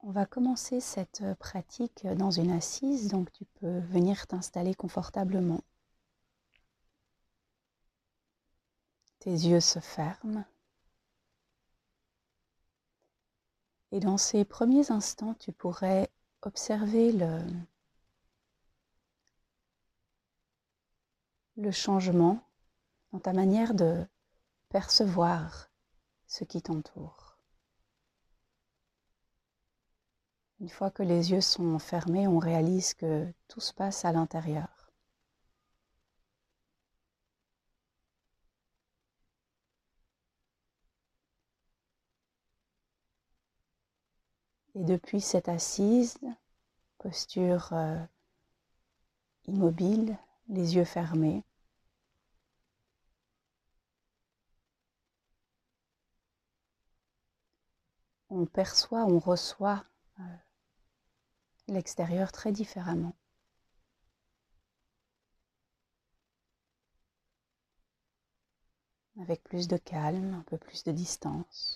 On va commencer cette pratique dans une assise, donc tu peux venir t'installer confortablement. Tes yeux se ferment. Et dans ces premiers instants, tu pourrais observer le changement dans ta manière de percevoir ce qui t'entoure. Une fois que les yeux sont fermés, on réalise que tout se passe à l'intérieur. Et depuis cette assise, posture immobile, les yeux fermés, on perçoit, on reçoit l'extérieur très différemment. Avec plus de calme, un peu plus de distance.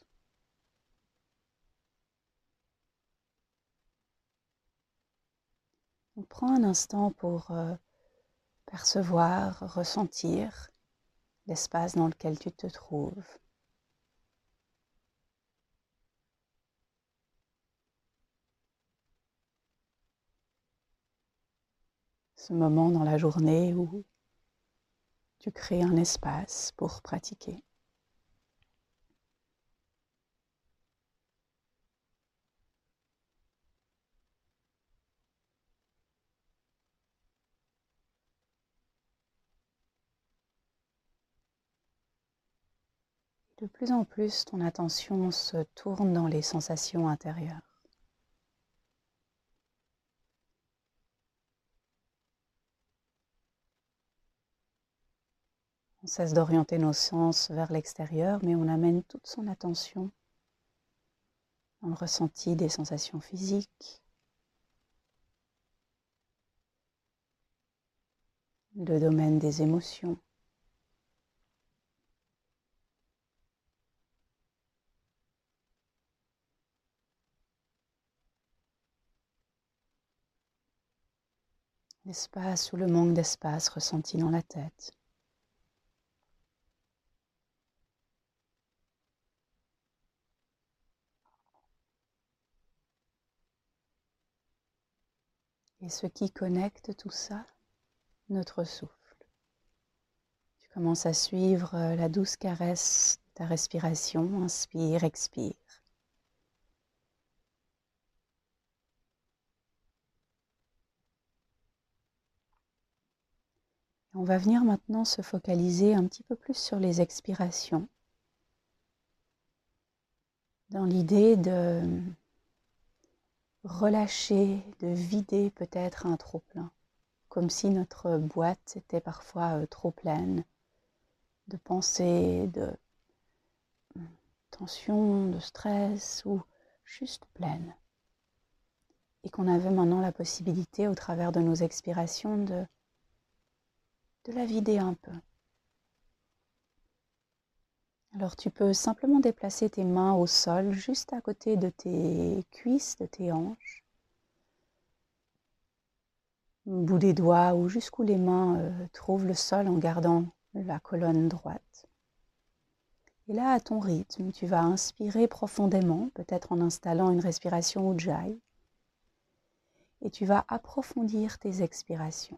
Donc, prends un instant pour percevoir, ressentir l'espace dans lequel tu te trouves. Ce moment dans la journée où tu crées un espace pour pratiquer. De plus en plus, ton attention se tourne dans les sensations intérieures. On cesse d'orienter nos sens vers l'extérieur, mais on amène toute son attention dans le ressenti des sensations physiques, le domaine des émotions. L'espace ou le manque d'espace ressenti dans la tête. Et ce qui connecte tout ça, notre souffle. Tu commences à suivre la douce caresse de ta respiration, inspire, expire. On va venir maintenant se focaliser un petit peu plus sur les expirations, dans l'idée de relâcher, de vider peut-être un trop-plein, comme si notre boîte était parfois trop pleine de pensées, de tension, de stress ou juste pleine. Et qu'on avait maintenant la possibilité, au travers de nos expirations, de la vider un peu. Alors tu peux simplement déplacer tes mains au sol, juste à côté de tes cuisses, de tes hanches, au bout des doigts ou jusqu'où les mains trouvent le sol en gardant la colonne droite. Et là, à ton rythme, tu vas inspirer profondément, peut-être en installant une respiration Ujjayi, et tu vas approfondir tes expirations.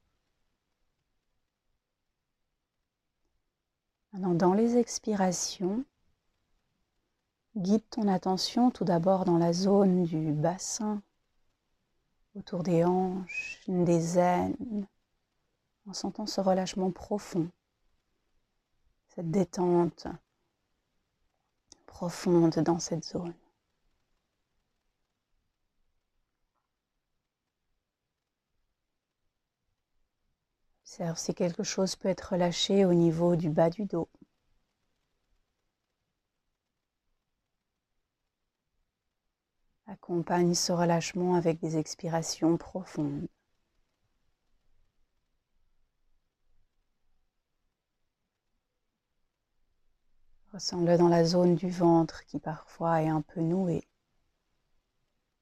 Maintenant, dans les expirations, guide ton attention tout d'abord dans la zone du bassin, autour des hanches, des aines, en sentant ce relâchement profond, cette détente profonde dans cette zone. Observe si quelque chose peut être relâché au niveau du bas du dos. Accompagne ce relâchement avec des expirations profondes. Ressens-le dans la zone du ventre qui parfois est un peu nouée.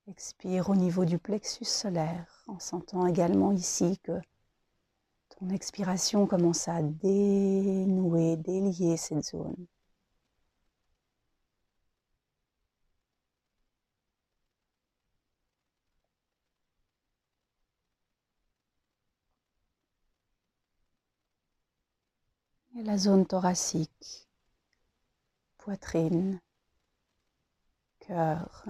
Expire au niveau du plexus solaire, en sentant également ici que ton expiration commence à dénouer, délier cette zone. Et la zone thoracique, poitrine, cœur.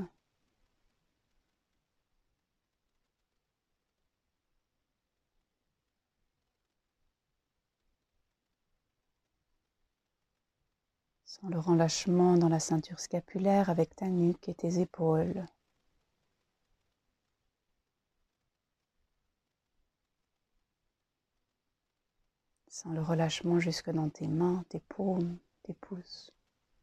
Sens le relâchement dans la ceinture scapulaire avec ta nuque et tes épaules. Sens le relâchement jusque dans tes mains, tes paumes, tes pouces.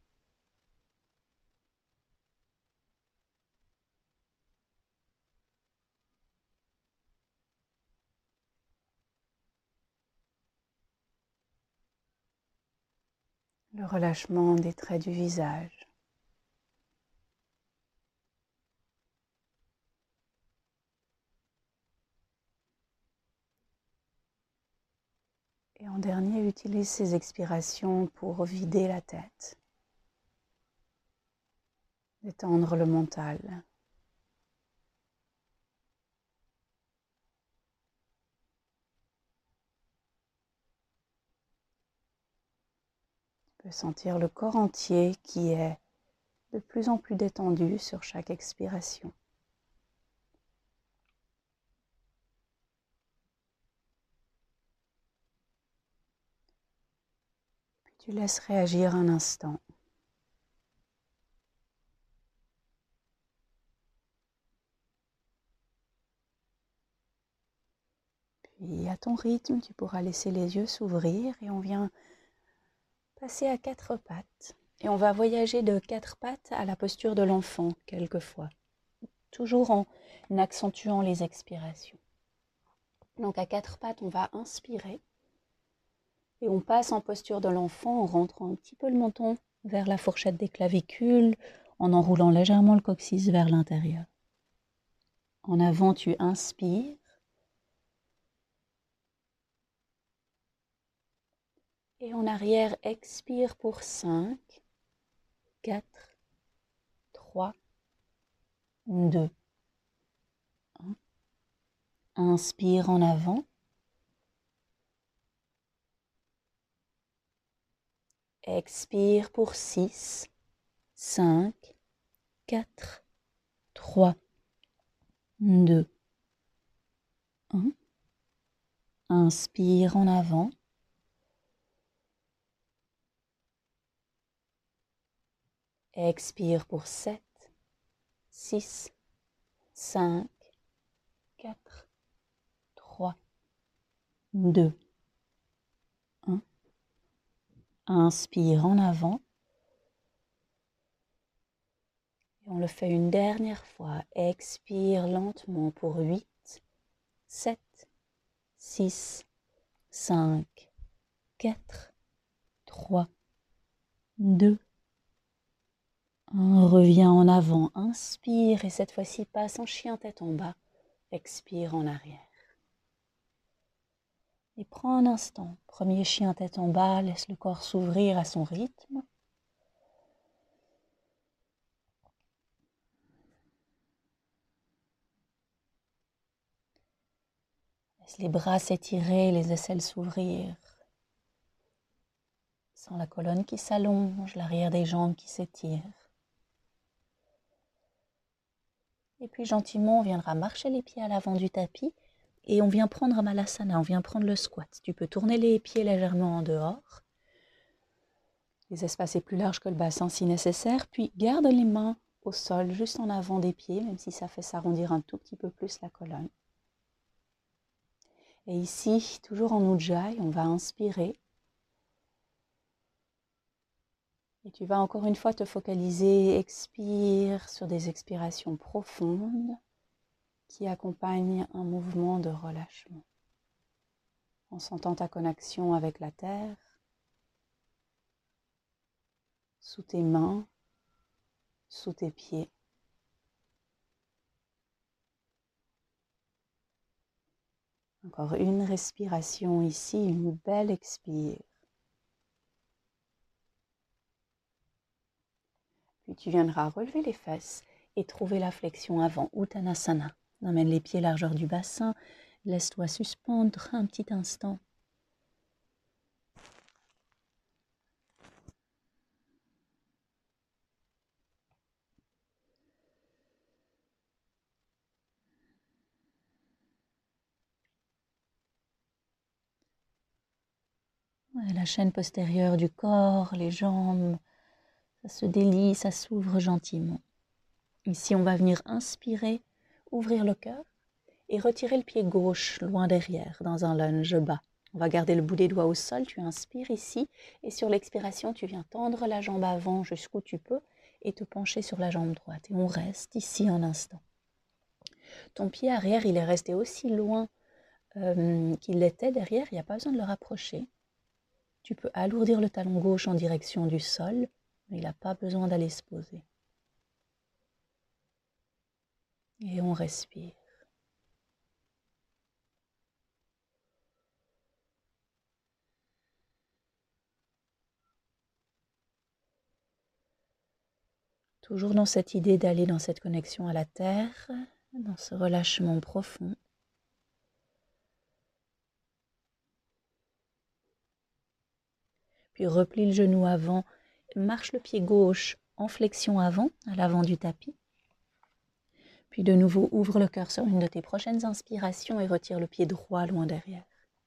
Le relâchement des traits du visage. Et en dernier, utilise ces expirations pour vider la tête. Détendre le mental. Tu peux sentir le corps entier qui est de plus en plus détendu sur chaque expiration. Puis tu laisses réagir un instant. Puis à ton rythme, tu pourras laisser les yeux s'ouvrir et on vient passer à quatre pattes. Et on va voyager de quatre pattes à la posture de l'enfant quelquefois, toujours en accentuant les expirations. Donc à quatre pattes, on va inspirer et on passe en posture de l'enfant en rentrant un petit peu le menton vers la fourchette des clavicules, en enroulant légèrement le coccyx vers l'intérieur. En avant, tu inspires. Et en arrière, expire pour 5, 4, 3, 2, 1. Inspire en avant. Expire pour 6, 5, 4, 3, 2, 1. Inspire en avant. Expire pour 7, 6, 5, 4, 3, 2, 1. Inspire en avant. Et on le fait une dernière fois. Expire lentement pour 8, 7, 6, 5, 4, 3, 2, 1. Reviens en avant. Inspire et cette fois-ci passe en chien tête en bas. Expire en arrière. Et prends un instant. Premier chien tête en bas. Laisse le corps s'ouvrir à son rythme. Laisse les bras s'étirer, les aisselles s'ouvrir. Sens la colonne qui s'allonge, l'arrière des jambes qui s'étire. Et puis gentiment, on viendra marcher les pieds à l'avant du tapis et on vient prendre un malasana, on vient prendre le squat. Tu peux tourner les pieds légèrement en dehors. Les espaces est plus large que le bassin si nécessaire. Puis garde les mains au sol, juste en avant des pieds, même si ça fait s'arrondir un tout petit peu plus la colonne. Et ici, toujours en Ujjayi, on va inspirer. Et tu vas encore une fois te focaliser, expire sur des expirations profondes qui accompagnent un mouvement de relâchement. En sentant ta connexion avec la terre, sous tes mains, sous tes pieds. Encore une respiration ici, une belle expire. Puis tu viendras relever les fesses et trouver la flexion avant, Uttanasana. Emmène les pieds largeur du bassin, laisse-toi suspendre un petit instant. Ouais, la chaîne postérieure du corps, les jambes, ça se délie, ça s'ouvre gentiment. Ici, on va venir inspirer, ouvrir le cœur et retirer le pied gauche loin derrière dans un lunge bas. On va garder le bout des doigts au sol, tu inspires ici et sur l'expiration, tu viens tendre la jambe avant jusqu'où tu peux et te pencher sur la jambe droite. Et on reste ici un instant. Ton pied arrière, il est resté aussi loin qu'il l'était derrière, il n'y a pas besoin de le rapprocher. Tu peux alourdir le talon gauche en direction du sol, mais il n'a pas besoin d'aller se poser. Et on respire. Toujours dans cette idée d'aller dans cette connexion à la terre, dans ce relâchement profond. Puis replie le genou avant, marche le pied gauche en flexion avant, à l'avant du tapis. Puis de nouveau, ouvre le cœur sur une de tes prochaines inspirations et retire le pied droit loin derrière.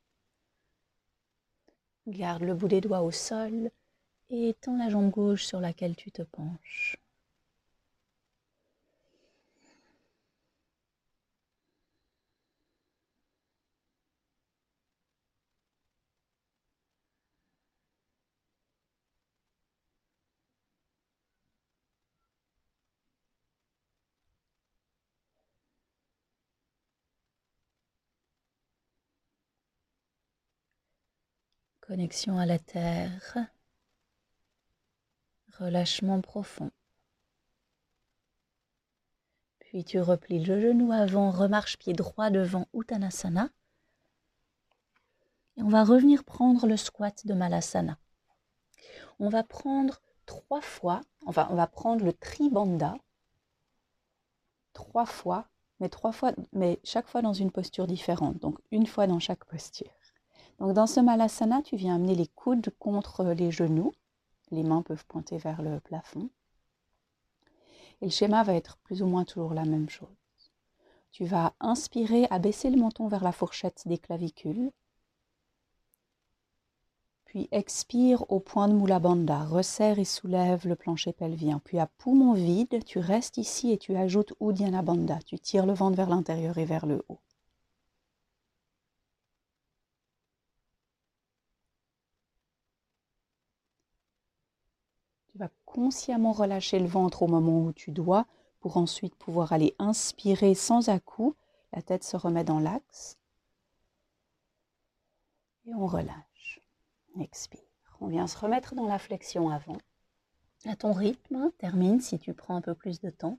Garde le bout des doigts au sol et tends la jambe gauche sur laquelle tu te penches. Connexion à la terre, relâchement profond. Puis tu replies le genou avant, remarche pied droit devant Uttanasana. Et on va revenir prendre le squat de Malasana. On va prendre 3 fois, enfin on va prendre le Tribandha 3 fois, mais chaque fois dans une posture différente, donc une fois dans chaque posture. Donc dans ce Malasana, tu viens amener les coudes contre les genoux, les mains peuvent pointer vers le plafond. Et le schéma va être plus ou moins toujours la même chose. Tu vas inspirer, abaisser le menton vers la fourchette des clavicules. Puis expire au point de Mula Bandha, resserre et soulève le plancher pelvien. Puis à poumon vide, tu restes ici et tu ajoutes Uddiyana Bandha. Tu tires le ventre vers l'intérieur et vers le haut. Tu vas consciemment relâcher le ventre au moment où tu dois pour ensuite pouvoir aller inspirer sans à-coups. La tête se remet dans l'axe. Et on relâche. Expire. On vient se remettre dans la flexion avant. À ton rythme, termine si tu prends un peu plus de temps.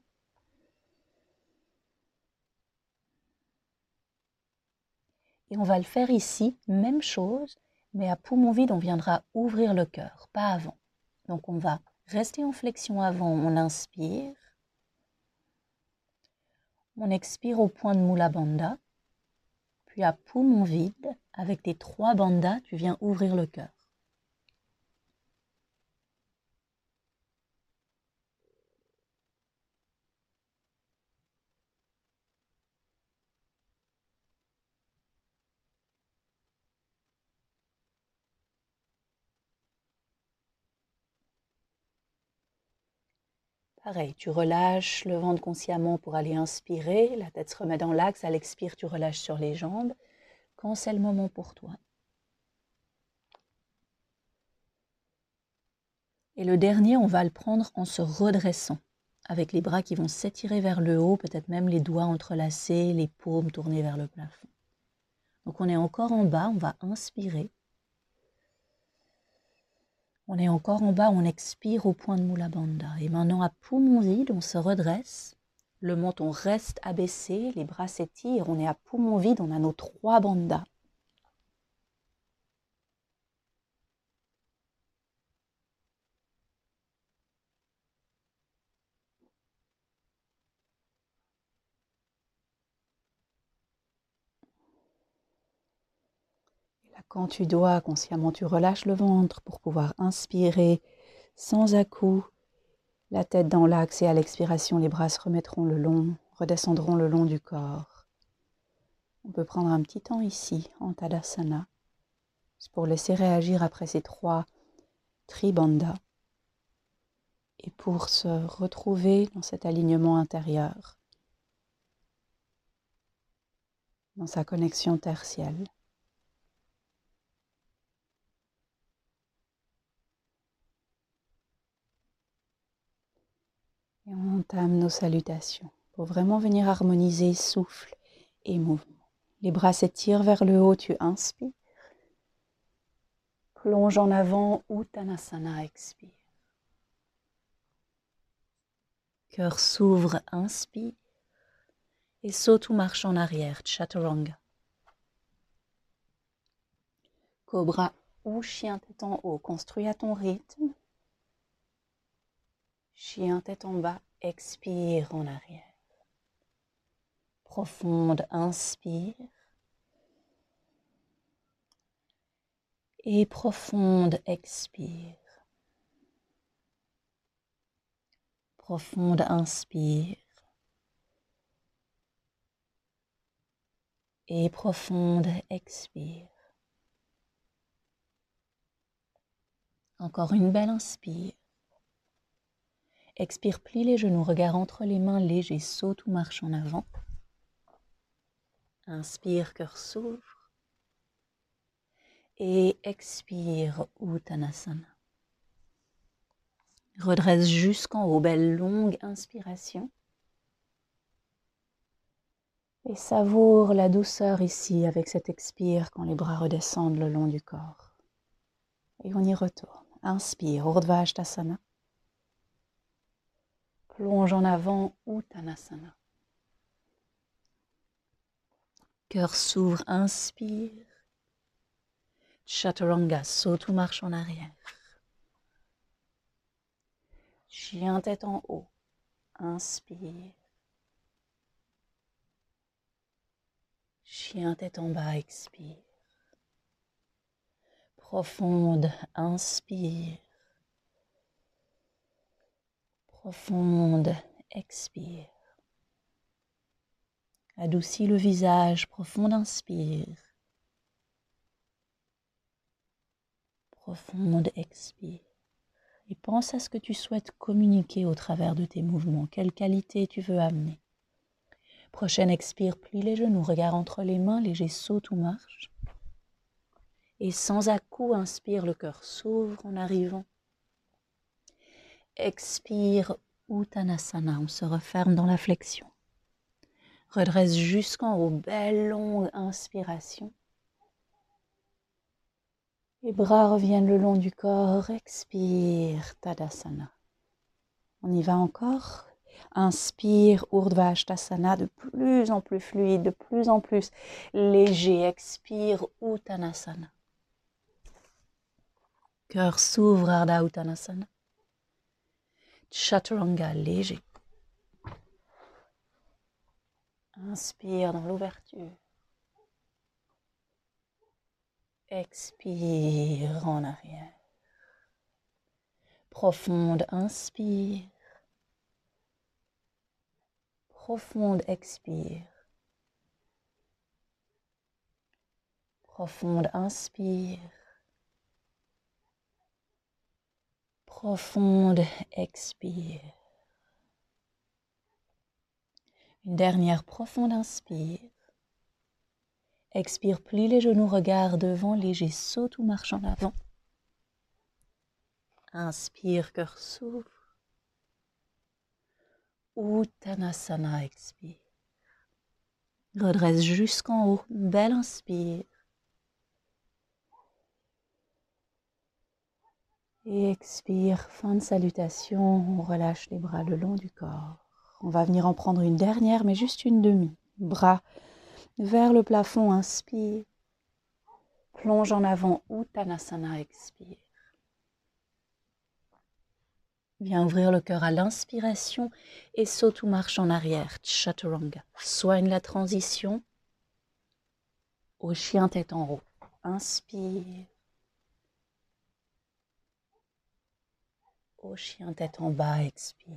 Et on va le faire ici, même chose, mais à poumon vide, on viendra ouvrir le cœur, pas avant. Donc on va rester en flexion avant, on inspire. On expire au point de Mula Bandha. Puis à poumon vide, avec tes 3 bandhas, tu viens ouvrir le cœur. Pareil, tu relâches le ventre consciemment pour aller inspirer, la tête se remet dans l'axe, à l'expire, tu relâches sur les jambes, quand c'est le moment pour toi. Et le dernier, on va le prendre en se redressant, avec les bras qui vont s'étirer vers le haut, peut-être même les doigts entrelacés, les paumes tournées vers le plafond. Donc on est encore en bas, on va inspirer. On est encore en bas, on expire au point de Mula Bandha. Et maintenant, à poumon vide, on se redresse. Le menton reste abaissé, les bras s'étirent, on est à poumon vide, on a nos 3 bandhas. Et là, quand tu dois, consciemment, tu relâches le ventre pour pouvoir inspirer sans à-coups, la tête dans l'axe, et à l'expiration, les bras se remettront le long, redescendront le long du corps. On peut prendre un petit temps ici, en Tadasana, pour laisser réagir après ces 3 tribandhas et pour se retrouver dans cet alignement intérieur, dans sa connexion tertielle. Et on entame nos salutations pour vraiment venir harmoniser souffle et mouvement. Les bras s'étirent vers le haut, tu inspires. Plonge en avant, Uttanasana, expire. Cœur s'ouvre, inspire. Et saute ou marche en arrière, Chaturanga. Cobra ou chien tête en haut, construis à ton rythme. Chien tête en bas, expire en arrière. Profonde, inspire. Et profonde, expire. Profonde, inspire. Et profonde, expire. Encore une belle inspire. Expire, plie les genoux, regard entre les mains, léger, saute ou marche en avant. Inspire, cœur s'ouvre. Et expire, Uttanasana. Redresse jusqu'en haut, belle longue inspiration. Et savoure la douceur ici avec cet expire quand les bras redescendent le long du corps. Et on y retourne. Inspire, Urdhva Hastasana. Plonge en avant, Uttanasana. Cœur s'ouvre, inspire. Chaturanga, saute ou marche en arrière. Chien tête en haut, inspire. Chien tête en bas, expire. Profonde, inspire. Profonde, expire. Adoucis le visage, profonde, inspire. Profonde, expire. Et pense à ce que tu souhaites communiquer au travers de tes mouvements. Quelle qualité tu veux amener. Prochaine expire, plie les genoux, regard entre les mains, léger saute ou marche. Et sans à-coups, inspire, le cœur s'ouvre en arrivant. Expire, Uttanasana, on se referme dans la flexion. Redresse jusqu'en haut, belle longue inspiration. Les bras reviennent le long du corps, expire, Tadasana. On y va encore. Inspire, Urdhva Hastasana, de plus en plus fluide, de plus en plus léger. Expire, Uttanasana. Cœur s'ouvre, Ardha Uttanasana. Chaturanga, léger. Inspire dans l'ouverture. Expire en arrière. Profonde inspire. Profonde expire. Profonde inspire. Profonde expire. Une dernière profonde inspire. Expire, plie les genoux, regard devant, léger, saute ou marche en avant. Inspire, cœur s'ouvre. Uttanasana, expire. Redresse jusqu'en haut, belle inspire. Et expire, fin de salutation, on relâche les bras le long du corps. On va venir en prendre une dernière, mais juste une demi. Bras vers le plafond, inspire. Plonge en avant, Uttanasana, expire. Viens ouvrir le cœur à l'inspiration et saute ou marche en arrière, Chaturanga. Soigne la transition au chien tête en haut. Inspire. Au chien tête en bas, expire.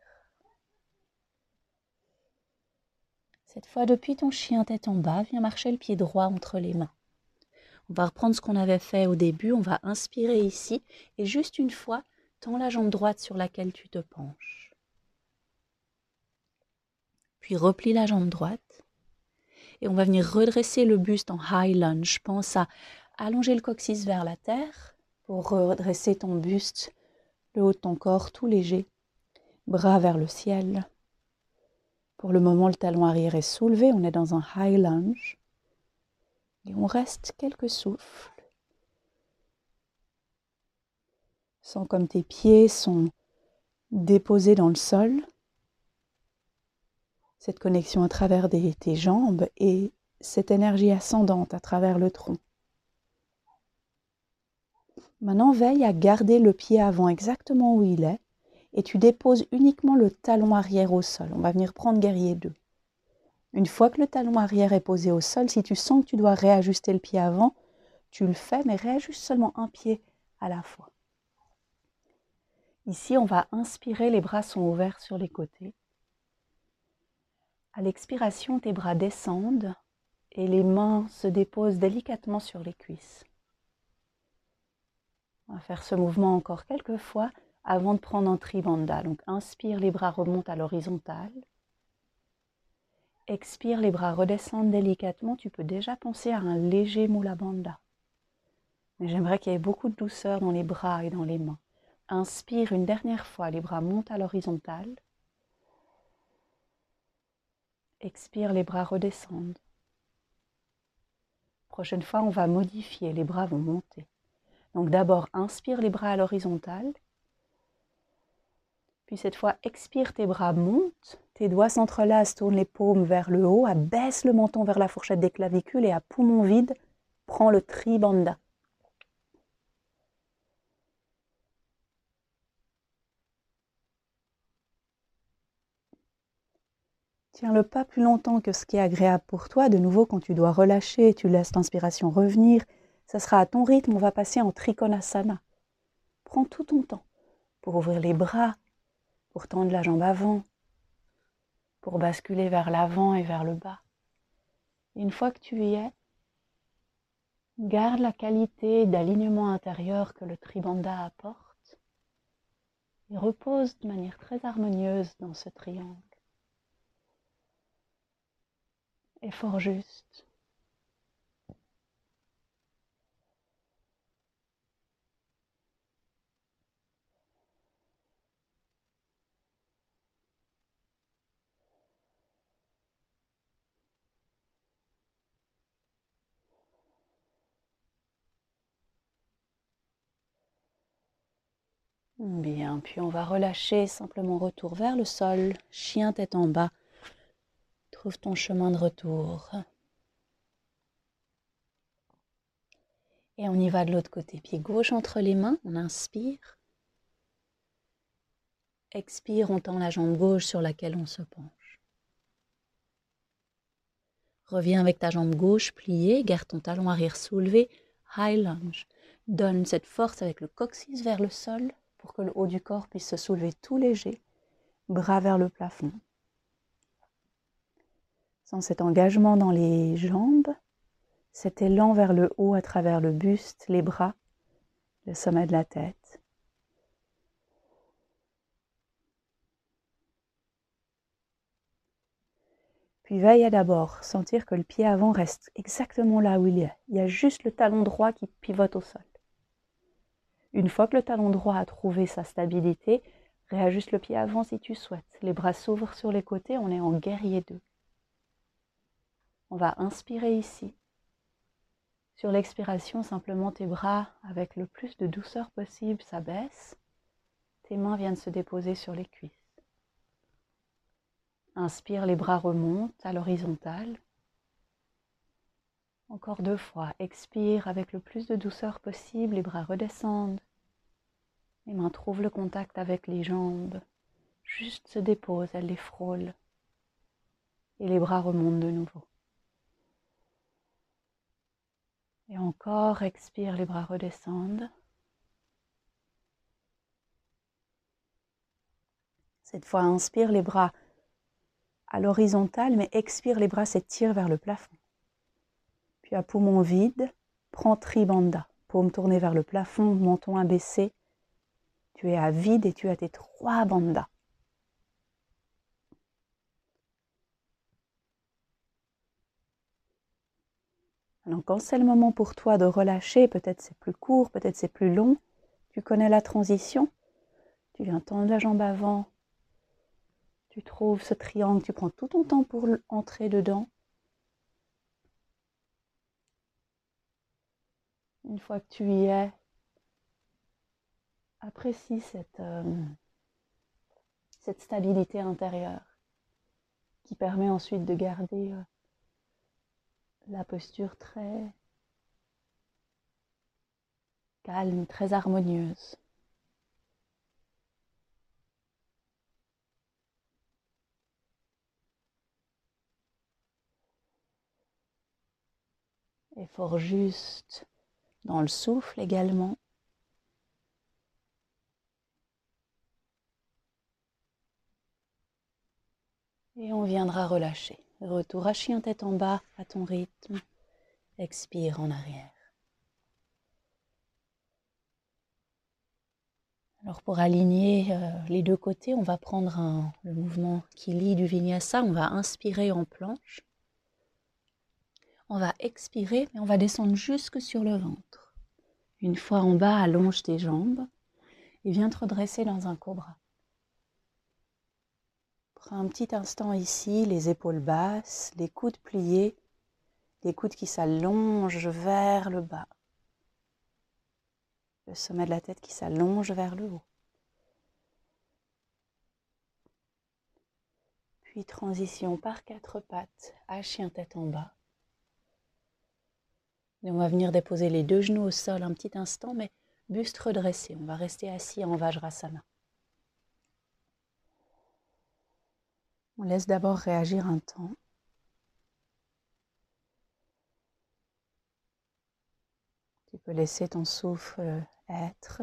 Cette fois, depuis ton chien tête en bas, viens marcher le pied droit entre les mains. On va reprendre ce qu'on avait fait au début. On va inspirer ici et juste une fois, tends la jambe droite sur laquelle tu te penches. Puis replie la jambe droite. Et on va venir redresser le buste en high lunge. Pense à allonger le coccyx vers la terre pour redresser ton buste, le haut de ton corps tout léger. Bras vers le ciel. Pour le moment, le talon arrière est soulevé. On est dans un high lunge. Et on reste quelques souffles. Sens comme tes pieds sont déposés dans le sol. Cette connexion à travers tes jambes et cette énergie ascendante à travers le tronc. Maintenant, veille à garder le pied avant exactement où il est et tu déposes uniquement le talon arrière au sol. On va venir prendre guerrier 2. Une fois que le talon arrière est posé au sol, si tu sens que tu dois réajuster le pied avant, tu le fais, mais réajuste seulement un pied à la fois. Ici, on va inspirer, les bras sont ouverts sur les côtés. À l'expiration, tes bras descendent et les mains se déposent délicatement sur les cuisses. On va faire ce mouvement encore quelques fois avant de prendre un Tribandha. Donc inspire, les bras remontent à l'horizontale. Expire, les bras redescendent délicatement. Tu peux déjà penser à un léger Mula Bandha. Mais j'aimerais qu'il y ait beaucoup de douceur dans les bras et dans les mains. Inspire une dernière fois, les bras montent à l'horizontale. Expire, les bras redescendent. Prochaine fois, on va modifier, les bras vont monter. Donc d'abord, inspire les bras à l'horizontale. Puis cette fois, expire, tes bras montent. Tes doigts s'entrelacent, tourne les paumes vers le haut, abaisse le menton vers la fourchette des clavicules et à poumon vide, prends le Tribandha. Tiens-le pas plus longtemps que ce qui est agréable pour toi. De nouveau, quand tu dois relâcher, tu laisses l'inspiration revenir. Ça sera à ton rythme, on va passer en Trikonasana. Prends tout ton temps pour ouvrir les bras, pour tendre la jambe avant, pour basculer vers l'avant et vers le bas. Et une fois que tu y es, garde la qualité d'alignement intérieur que le Tribandha apporte et repose de manière très harmonieuse dans ce triangle. Effort juste. Bien, puis on va relâcher, simplement retour vers le sol, chien tête en bas. Trouve ton chemin de retour. Et on y va de l'autre côté. Pied gauche entre les mains, on inspire. Expire, on tend la jambe gauche sur laquelle on se penche. Reviens avec ta jambe gauche pliée, garde ton talon arrière soulevé, high lunge. Donne cette force avec le coccyx vers le sol pour que le haut du corps puisse se soulever tout léger, bras vers le plafond. Sans cet engagement dans les jambes, cet élan vers le haut à travers le buste, les bras, le sommet de la tête. Puis veille à d'abord sentir que le pied avant reste exactement là où il est. Il y a juste le talon droit qui pivote au sol. Une fois que le talon droit a trouvé sa stabilité, réajuste le pied avant si tu souhaites. Les bras s'ouvrent sur les côtés, on est en guerrier 2. On va inspirer ici. Sur l'expiration, simplement tes bras, avec le plus de douceur possible, s'abaissent. Tes mains viennent se déposer sur les cuisses. Inspire, les bras remontent à l'horizontale. Encore 2 fois. Expire avec le plus de douceur possible, les bras redescendent. Les mains trouvent le contact avec les jambes. Juste se déposent, elles les frôlent. Et les bras remontent de nouveau. Et encore, expire, les bras redescendent. Cette fois, inspire, les bras à l'horizontale, mais expire, les bras s'étirent vers le plafond. Puis à poumon vide, prends Tribandha. Paume tournée vers le plafond, menton abaissé. Tu es à vide et tu as tes 3 bandhas. Alors quand c'est le moment pour toi de relâcher, peut-être c'est plus court, peut-être c'est plus long, tu connais la transition, tu viens tendre la jambe avant, tu trouves ce triangle, tu prends tout ton temps pour entrer dedans. Une fois que tu y es, apprécie cette stabilité intérieure qui permet ensuite de garder la posture très calme, très harmonieuse. Effort juste dans le souffle également. Et on viendra relâcher. Retour à chien tête en bas à ton rythme. Expire en arrière. Alors pour aligner les 2 côtés, on va prendre le mouvement Kili du Vinyasa. On va inspirer en planche. On va expirer, mais on va descendre jusque sur le ventre. Une fois en bas, allonge tes jambes et viens te redresser dans un cobra. Prends un petit instant ici, les épaules basses, les coudes pliés, les coudes qui s'allongent vers le bas. Le sommet de la tête qui s'allonge vers le haut. Puis transition par 4 pattes à chien tête en bas. Et on va venir déposer les 2 genoux au sol un petit instant, mais buste redressé. On va rester assis en Vajrasana. On laisse d'abord réagir un temps. Tu peux laisser ton souffle être.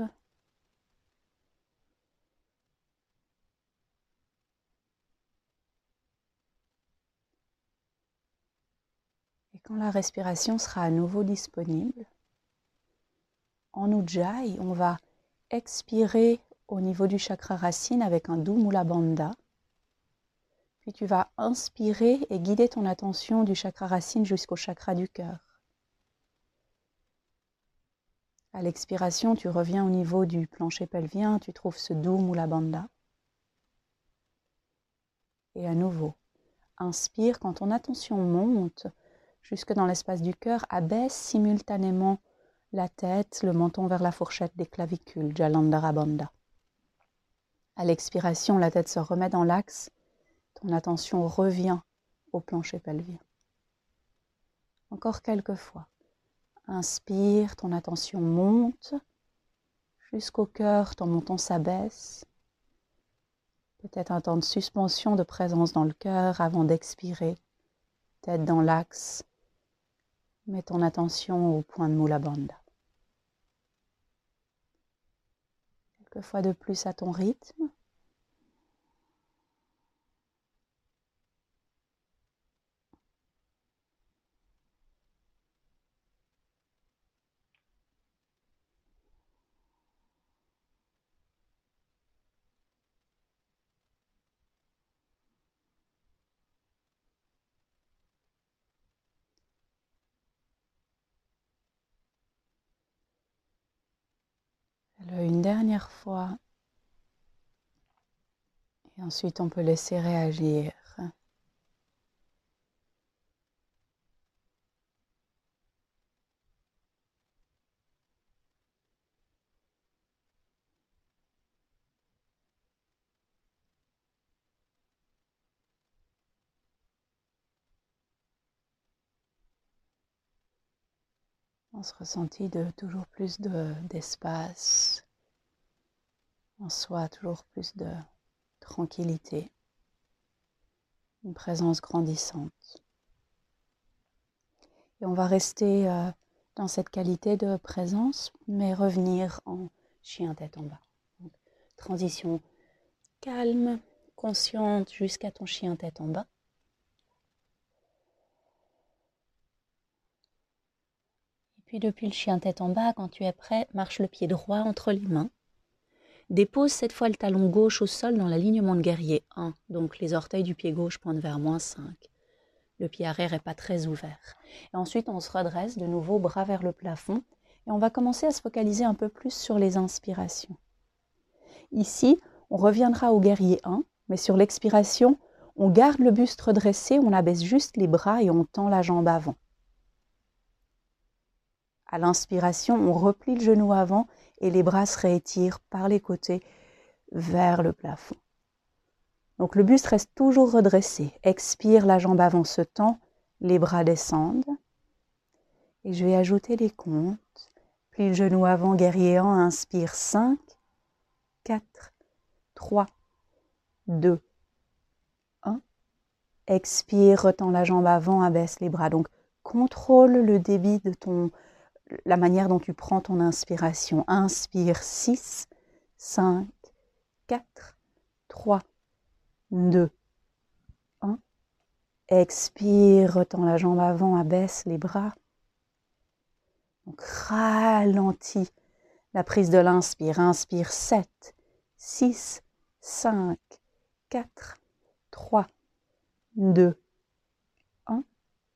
Et quand la respiration sera à nouveau disponible, en Ujjayi, on va expirer au niveau du chakra racine avec un doux Mula Bandha. Puis tu vas inspirer et guider ton attention du chakra racine jusqu'au chakra du cœur. À l'expiration, tu reviens au niveau du plancher pelvien, tu trouves ce doux Mula Bandha. Et à nouveau, inspire, quand ton attention monte jusque dans l'espace du cœur, abaisse simultanément la tête, le menton vers la fourchette des clavicules, Jalandhara Bandha. À l'expiration, la tête se remet dans l'axe, ton attention revient au plancher pelvien. Encore quelques fois. Inspire, ton attention monte jusqu'au cœur, ton menton s'abaisse. Peut-être un temps de suspension, de présence dans le cœur avant d'expirer. Tête dans l'axe. Mets ton attention au point de Mula Bandha. Quelques fois de plus à ton rythme. Fais-le une dernière fois. Et ensuite, on peut laisser réagir. dans ce ressenti de toujours plus d'espace en soi, toujours plus de tranquillité, une présence grandissante. Et on va rester dans cette qualité de présence, mais revenir en chien tête en bas. Donc, transition calme, consciente jusqu'à ton chien tête en bas. Et puis depuis le chien tête en bas, quand tu es prêt, marche le pied droit entre les mains. Dépose cette fois le talon gauche au sol dans l'alignement de guerrier 1. Donc les orteils du pied gauche pointent vers -5. Le pied arrière n'est pas très ouvert. Et ensuite, on se redresse de nouveau, bras vers le plafond. Et on va commencer à se focaliser un peu plus sur les inspirations. Ici, on reviendra au guerrier 1, mais sur l'expiration, on garde le buste redressé, on abaisse juste les bras et on tend la jambe avant. À l'inspiration, on replie le genou avant et les bras se réétirent par les côtés vers le plafond. Donc le buste reste toujours redressé. Expire, la jambe avant se tend, les bras descendent. Et je vais ajouter les comptes. Plie le genou avant, guerrier 1, inspire 5, 4, 3, 2, 1. Expire, retends la jambe avant, abaisse les bras. Donc contrôle le débit de la manière dont tu prends ton inspiration. Inspire 6, 5, 4, 3, 2, 1. Expire, retends la jambe avant, abaisse les bras. Donc ralentis la prise de l'inspire. Inspire 7, 6, 5, 4, 3, 2, 1.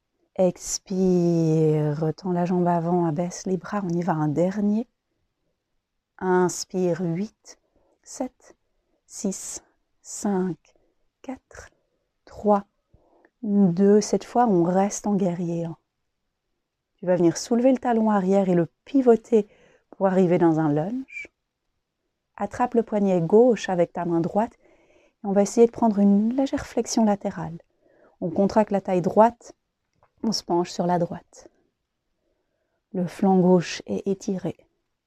Expire, retends la jambe avant, abaisse les bras. On y va un dernier. Inspire 8, 7, 6, 5, 4, 3, 2. Cette fois, on reste en guerrier 1. Tu vas venir soulever le talon arrière et le pivoter pour arriver dans un lunge. Attrape le poignet gauche avec ta main droite. Et on va essayer de prendre une légère flexion latérale. On contracte la taille droite, on se penche sur la droite. Le flanc gauche est étiré.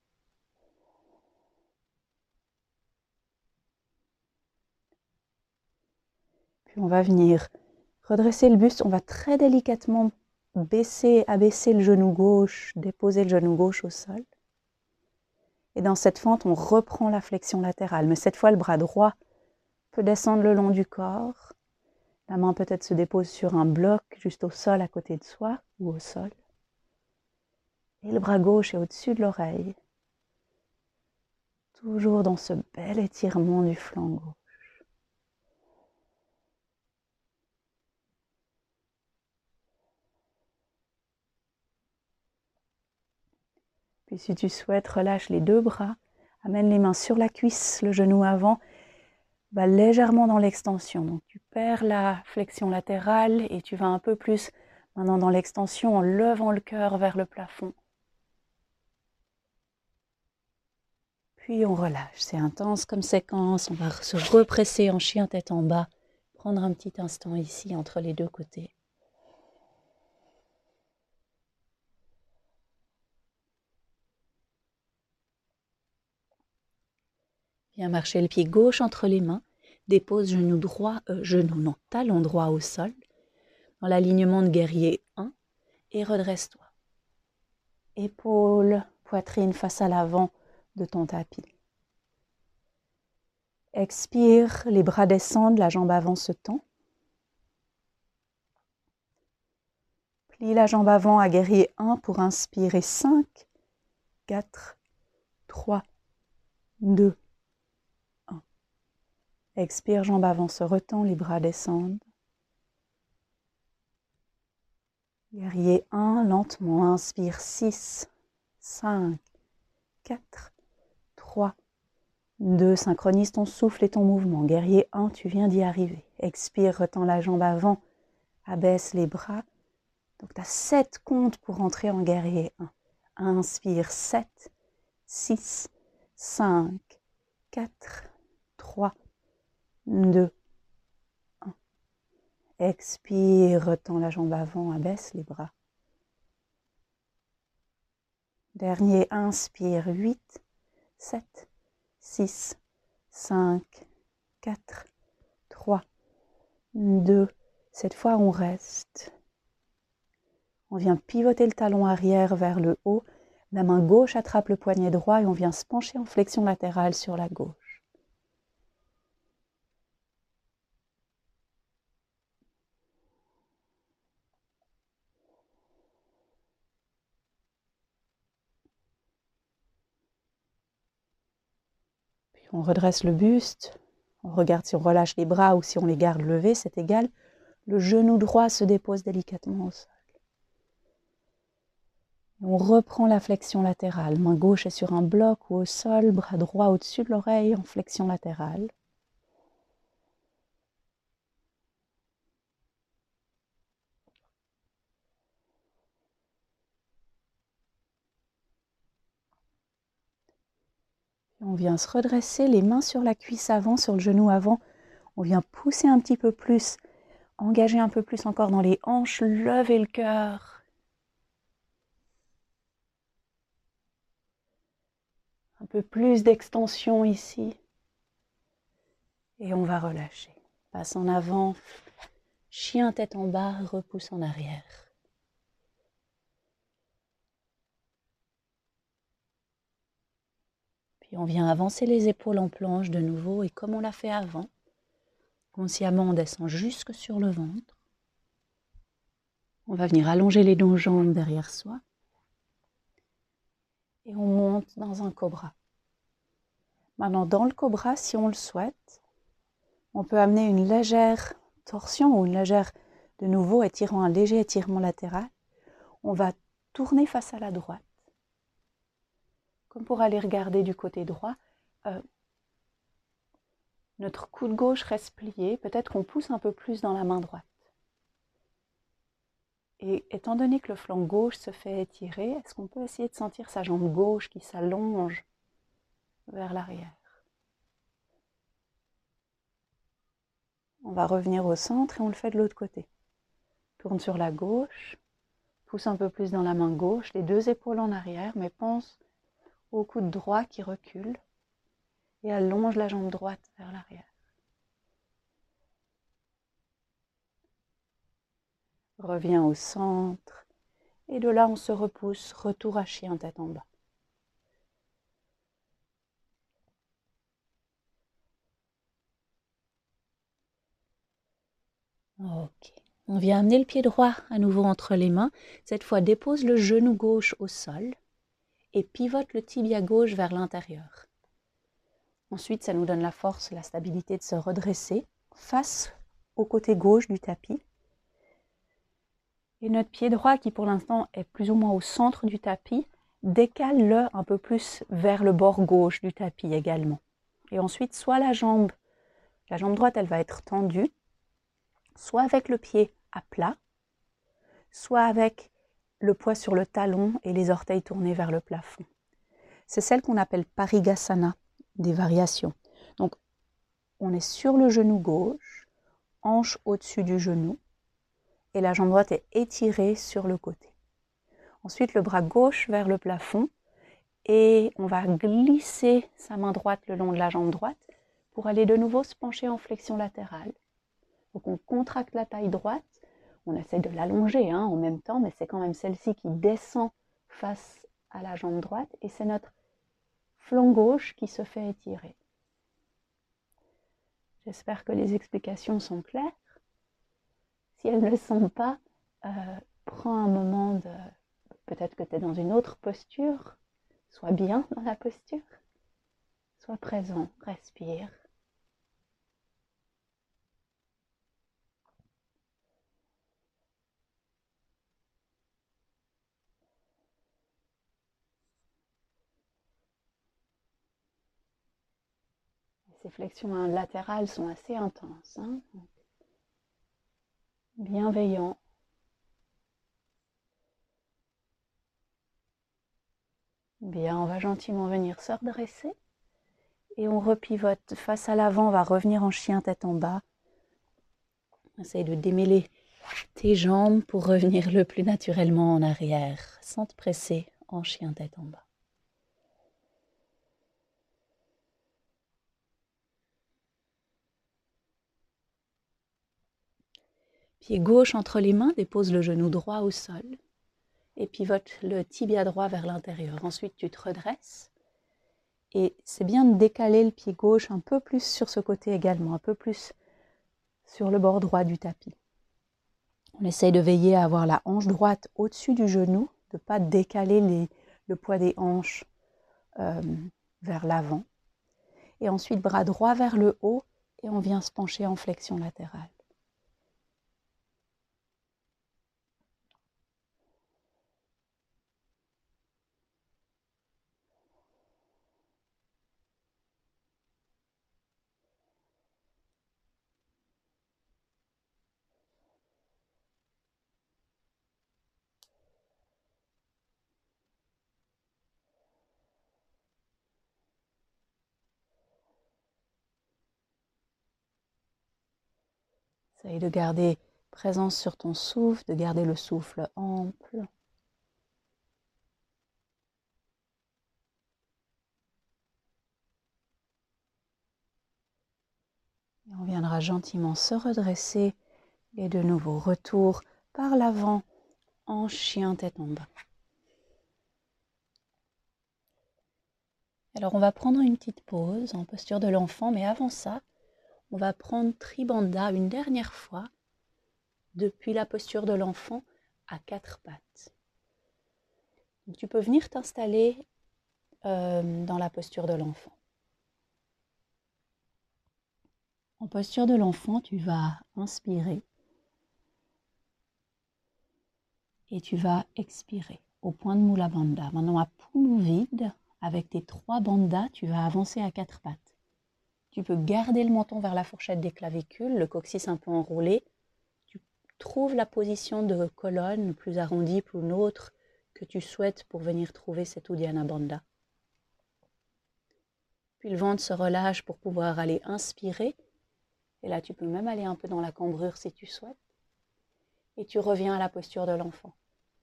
Puis on va venir redresser le buste. On va très délicatement abaisser le genou gauche, déposer le genou gauche au sol. Et dans cette fente, on reprend la flexion latérale. Mais cette fois, le bras droit peut descendre le long du corps. La main peut-être se dépose sur un bloc juste au sol à côté de soi ou au sol. Et le bras gauche est au-dessus de l'oreille. Toujours dans ce bel étirement du flanc gauche. Puis si tu souhaites, relâche les deux bras. Amène les mains sur la cuisse, le genou avant. Va légèrement dans l'extension. Donc tu perds la flexion latérale et tu vas un peu plus maintenant dans l'extension en levant le cœur vers le plafond. Puis on relâche. C'est intense comme séquence. On va se represser en chien tête en bas. Prendre un petit instant ici entre les deux côtés. Viens marcher le pied gauche entre les mains. Dépose talon droit au sol. Dans l'alignement de guerrier 1. Et redresse-toi. Épaules, poitrine face à l'avant de ton tapis. Expire, les bras descendent, la jambe avant se tend. Plie la jambe avant à guerrier 1 pour inspirer 5, 4, 3, 2, 1. Expire, jambe avant se retend, les bras descendent. Guerrier 1, lentement, inspire 6, 5, 4, 3, 2. Synchronise ton souffle et ton mouvement. Guerrier 1, tu viens d'y arriver. Expire, retends la jambe avant, abaisse les bras. Donc tu as 7 comptes pour entrer en guerrier 1. Inspire 7, 6, 5, 4, 3, 2, 1. Expire, retends la jambe avant, abaisse les bras. Dernier, inspire, 8, 7, 6, 5, 4, 3, 2. Cette fois, on reste. On vient pivoter le talon arrière vers le haut. La main gauche attrape le poignet droit et on vient se pencher en flexion latérale sur la gauche. Puis on redresse le buste. On regarde si on relâche les bras ou si on les garde levés, c'est égal. Le genou droit se dépose délicatement au sol. On reprend la flexion latérale. Main gauche est sur un bloc ou au sol, bras droit au-dessus de l'oreille en flexion latérale. On vient se redresser, les mains sur la cuisse avant, sur le genou avant. On vient pousser un petit peu plus, engager un peu plus encore dans les hanches, lever le cœur. Un peu plus d'extension ici. Et on va relâcher. Passe en avant, chien tête en bas, repousse en arrière. Puis on vient avancer les épaules en planche de nouveau et comme on l'a fait avant, consciemment on descend jusque sur le ventre. On va venir allonger les deux jambes derrière soi. Et on monte dans un cobra. Maintenant, dans le cobra, si on le souhaite, on peut amener une légère torsion ou une légère, de nouveau, un léger étirement latéral. On va tourner face à la droite. Comme pour aller regarder du côté droit, notre coude gauche reste plié. Peut-être qu'on pousse un peu plus dans la main droite. Et étant donné que le flanc gauche se fait étirer, est-ce qu'on peut essayer de sentir sa jambe gauche qui s'allonge vers l'arrière? On va revenir au centre et on le fait de l'autre côté. Tourne sur la gauche, pousse un peu plus dans la main gauche, les deux épaules en arrière, mais pense au coude droit qui recule et allonge la jambe droite vers l'arrière. Reviens au centre et de là on se repousse, retour à chien tête en bas. Ok. On vient amener le pied droit à nouveau entre les mains. Cette fois, dépose le genou gauche au sol et pivote le tibia gauche vers l'intérieur. Ensuite, ça nous donne la force, la stabilité de se redresser face au côté gauche du tapis. Et notre pied droit, qui pour l'instant est plus ou moins au centre du tapis, décale-le un peu plus vers le bord gauche du tapis également. Et ensuite, soit la jambe droite, elle va être tendue, soit avec le pied à plat, soit avec le poids sur le talon et les orteils tournés vers le plafond. C'est celle qu'on appelle Parigasana, des variations. Donc, on est sur le genou gauche, hanche au-dessus du genou, et la jambe droite est étirée sur le côté. Ensuite, le bras gauche vers le plafond, et on va glisser sa main droite le long de la jambe droite pour aller de nouveau se pencher en flexion latérale. Donc, on contracte la taille droite, on essaie de l'allonger en même temps, mais c'est quand même celle-ci qui descend face à la jambe droite, et c'est notre flanc gauche qui se fait étirer. J'espère que les explications sont claires. Si elles ne le sont pas, prends un moment de... Peut-être que tu es dans une autre posture. Sois bien dans la posture. Sois présent, respire. Ces flexions latérales sont assez intenses. Bienveillant. Bien, on va gentiment venir se redresser. Et on repivote face à l'avant, on va revenir en chien tête en bas. Essaye de démêler tes jambes pour revenir le plus naturellement en arrière, sans te presser en chien tête en bas. Pied gauche entre les mains, dépose le genou droit au sol et pivote le tibia droit vers l'intérieur. Ensuite, tu te redresses et c'est bien de décaler le pied gauche un peu plus sur ce côté également, un peu plus sur le bord droit du tapis. On essaye de veiller à avoir la hanche droite au-dessus du genou, de ne pas décaler le poids des hanches vers l'avant. Et ensuite, bras droit vers le haut et on vient se pencher en flexion latérale. Essaye de garder présence sur ton souffle, de garder le souffle ample. Et on viendra gentiment se redresser et de nouveau retour par l'avant en chien tête en bas. Alors on va prendre une petite pause en posture de l'enfant, mais avant ça, on va prendre Tribandha une dernière fois depuis la posture de l'enfant à quatre pattes. Donc, tu peux venir t'installer dans la posture de l'enfant. En posture de l'enfant, tu vas inspirer et tu vas expirer au point de Mula Bandha. Maintenant, à poumon vide, avec tes 3 bandhas, tu vas avancer à 4 pattes. Tu peux garder le menton vers la fourchette des clavicules, le coccyx un peu enroulé. Tu trouves la position de colonne plus arrondie, plus neutre que tu souhaites pour venir trouver cette Uddiyana Bandha. Puis le ventre se relâche pour pouvoir aller inspirer. Et là, tu peux même aller un peu dans la cambrure si tu souhaites. Et tu reviens à la posture de l'enfant.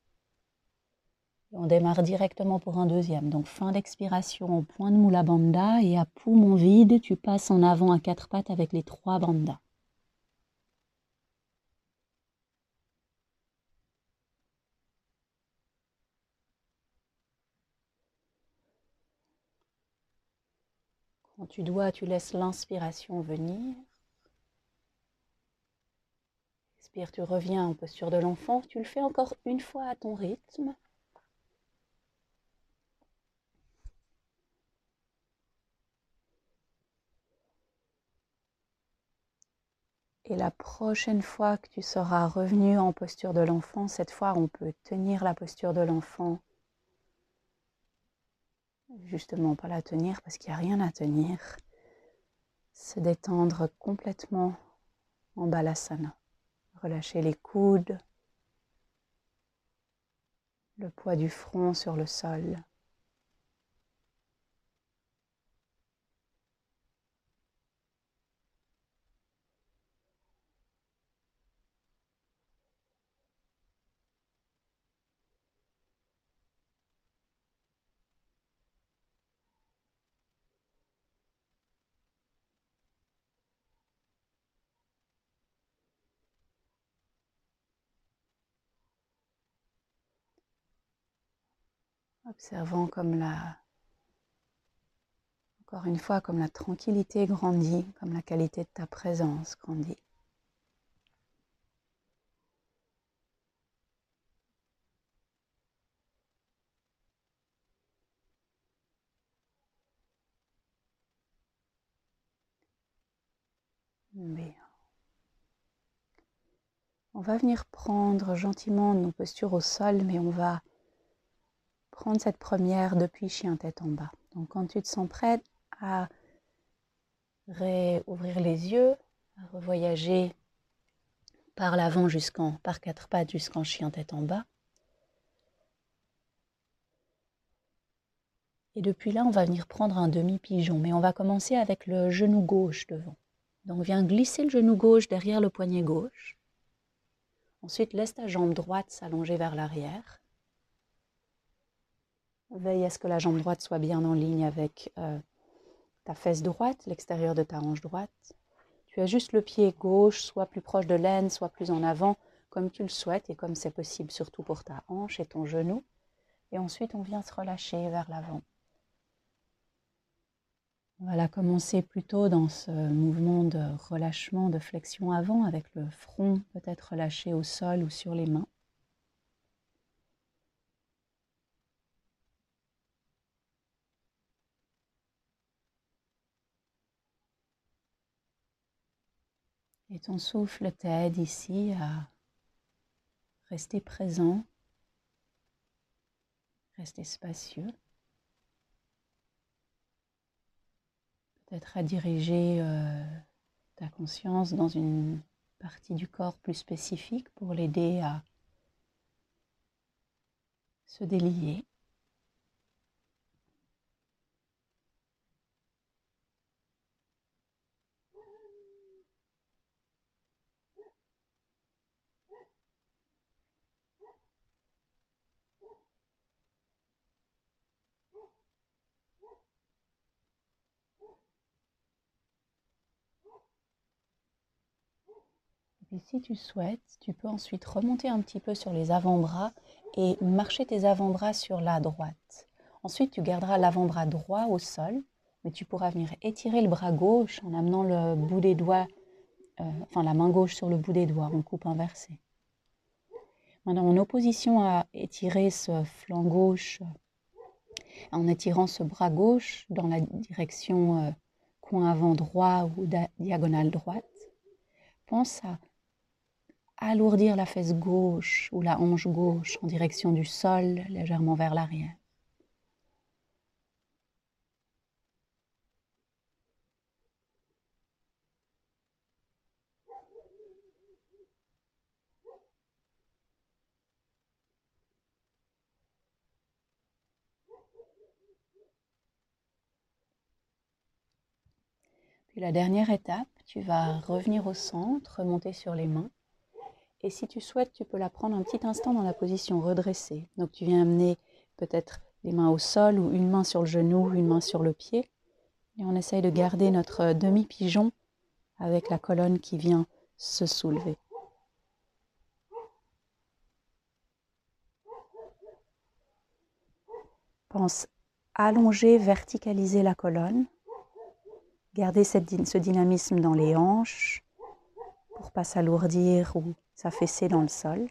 On démarre directement pour un deuxième. Donc fin d'expiration au point de Mula Bandha et à poumon vide, tu passes en avant à 4 pattes avec les 3 bandhas. Quand tu dois, tu laisses l'inspiration venir. Expire, tu reviens en posture de l'enfant. Tu le fais encore une fois à ton rythme. Et la prochaine fois que tu seras revenu en posture de l'enfant, cette fois on peut tenir la posture de l'enfant. Justement, pas la tenir parce qu'il n'y a rien à tenir. Se détendre complètement en balasana. Relâcher les coudes, le poids du front sur le sol. Observant encore une fois, comme la tranquillité grandit, comme la qualité de ta présence grandit. Bien. On va venir prendre gentiment nos postures au sol, mais on va prendre cette première depuis chien tête en bas. Donc quand tu te sens prête à réouvrir les yeux, à revoyager par l'avant par 4 pattes jusqu'en chien tête en bas. Et depuis là, on va venir prendre un demi-pigeon, mais on va commencer avec le genou gauche devant. Donc viens glisser le genou gauche derrière le poignet gauche. Ensuite, laisse ta jambe droite s'allonger vers l'arrière. Veille à ce que la jambe droite soit bien en ligne avec ta fesse droite, l'extérieur de ta hanche droite. Tu ajustes le pied gauche, soit plus proche de l'aine, soit plus en avant, comme tu le souhaites et comme c'est possible, surtout pour ta hanche et ton genou. Et ensuite, on vient se relâcher vers l'avant. On va commencer plutôt dans ce mouvement de relâchement, de flexion avant, avec le front peut-être relâché au sol ou sur les mains. Et ton souffle t'aide ici à rester présent, rester spacieux. Peut-être à diriger ta conscience dans une partie du corps plus spécifique pour l'aider à se délier. Et si tu souhaites, tu peux ensuite remonter un petit peu sur les avant-bras et marcher tes avant-bras sur la droite. Ensuite, tu garderas l'avant-bras droit au sol, mais tu pourras venir étirer le bras gauche en amenant le bout des doigts, la main gauche sur le bout des doigts en coupe inversée. Maintenant, en opposition à étirer ce flanc gauche, en étirant ce bras gauche dans la direction coin avant droit ou diagonale droite, pense à alourdir la fesse gauche ou la hanche gauche en direction du sol, légèrement vers l'arrière. Puis la dernière étape, tu vas revenir au centre, remonter sur les mains. Et si tu souhaites, tu peux la prendre un petit instant dans la position redressée. Donc tu viens amener peut-être les mains au sol ou une main sur le genou, une main sur le pied. Et on essaye de garder notre demi-pigeon avec la colonne qui vient se soulever. Pense allonger, verticaliser la colonne. Garder ce dynamisme dans les hanches pour ne pas s'alourdir ou s'affaisser dans le sol.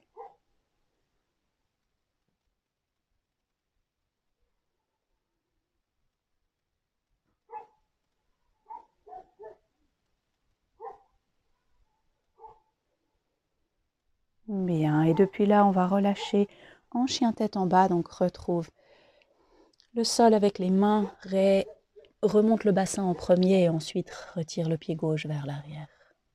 Bien, et depuis là, on va relâcher en chien tête en bas, donc retrouve le sol avec les mains, remonte le bassin en premier et ensuite retire le pied gauche vers l'arrière.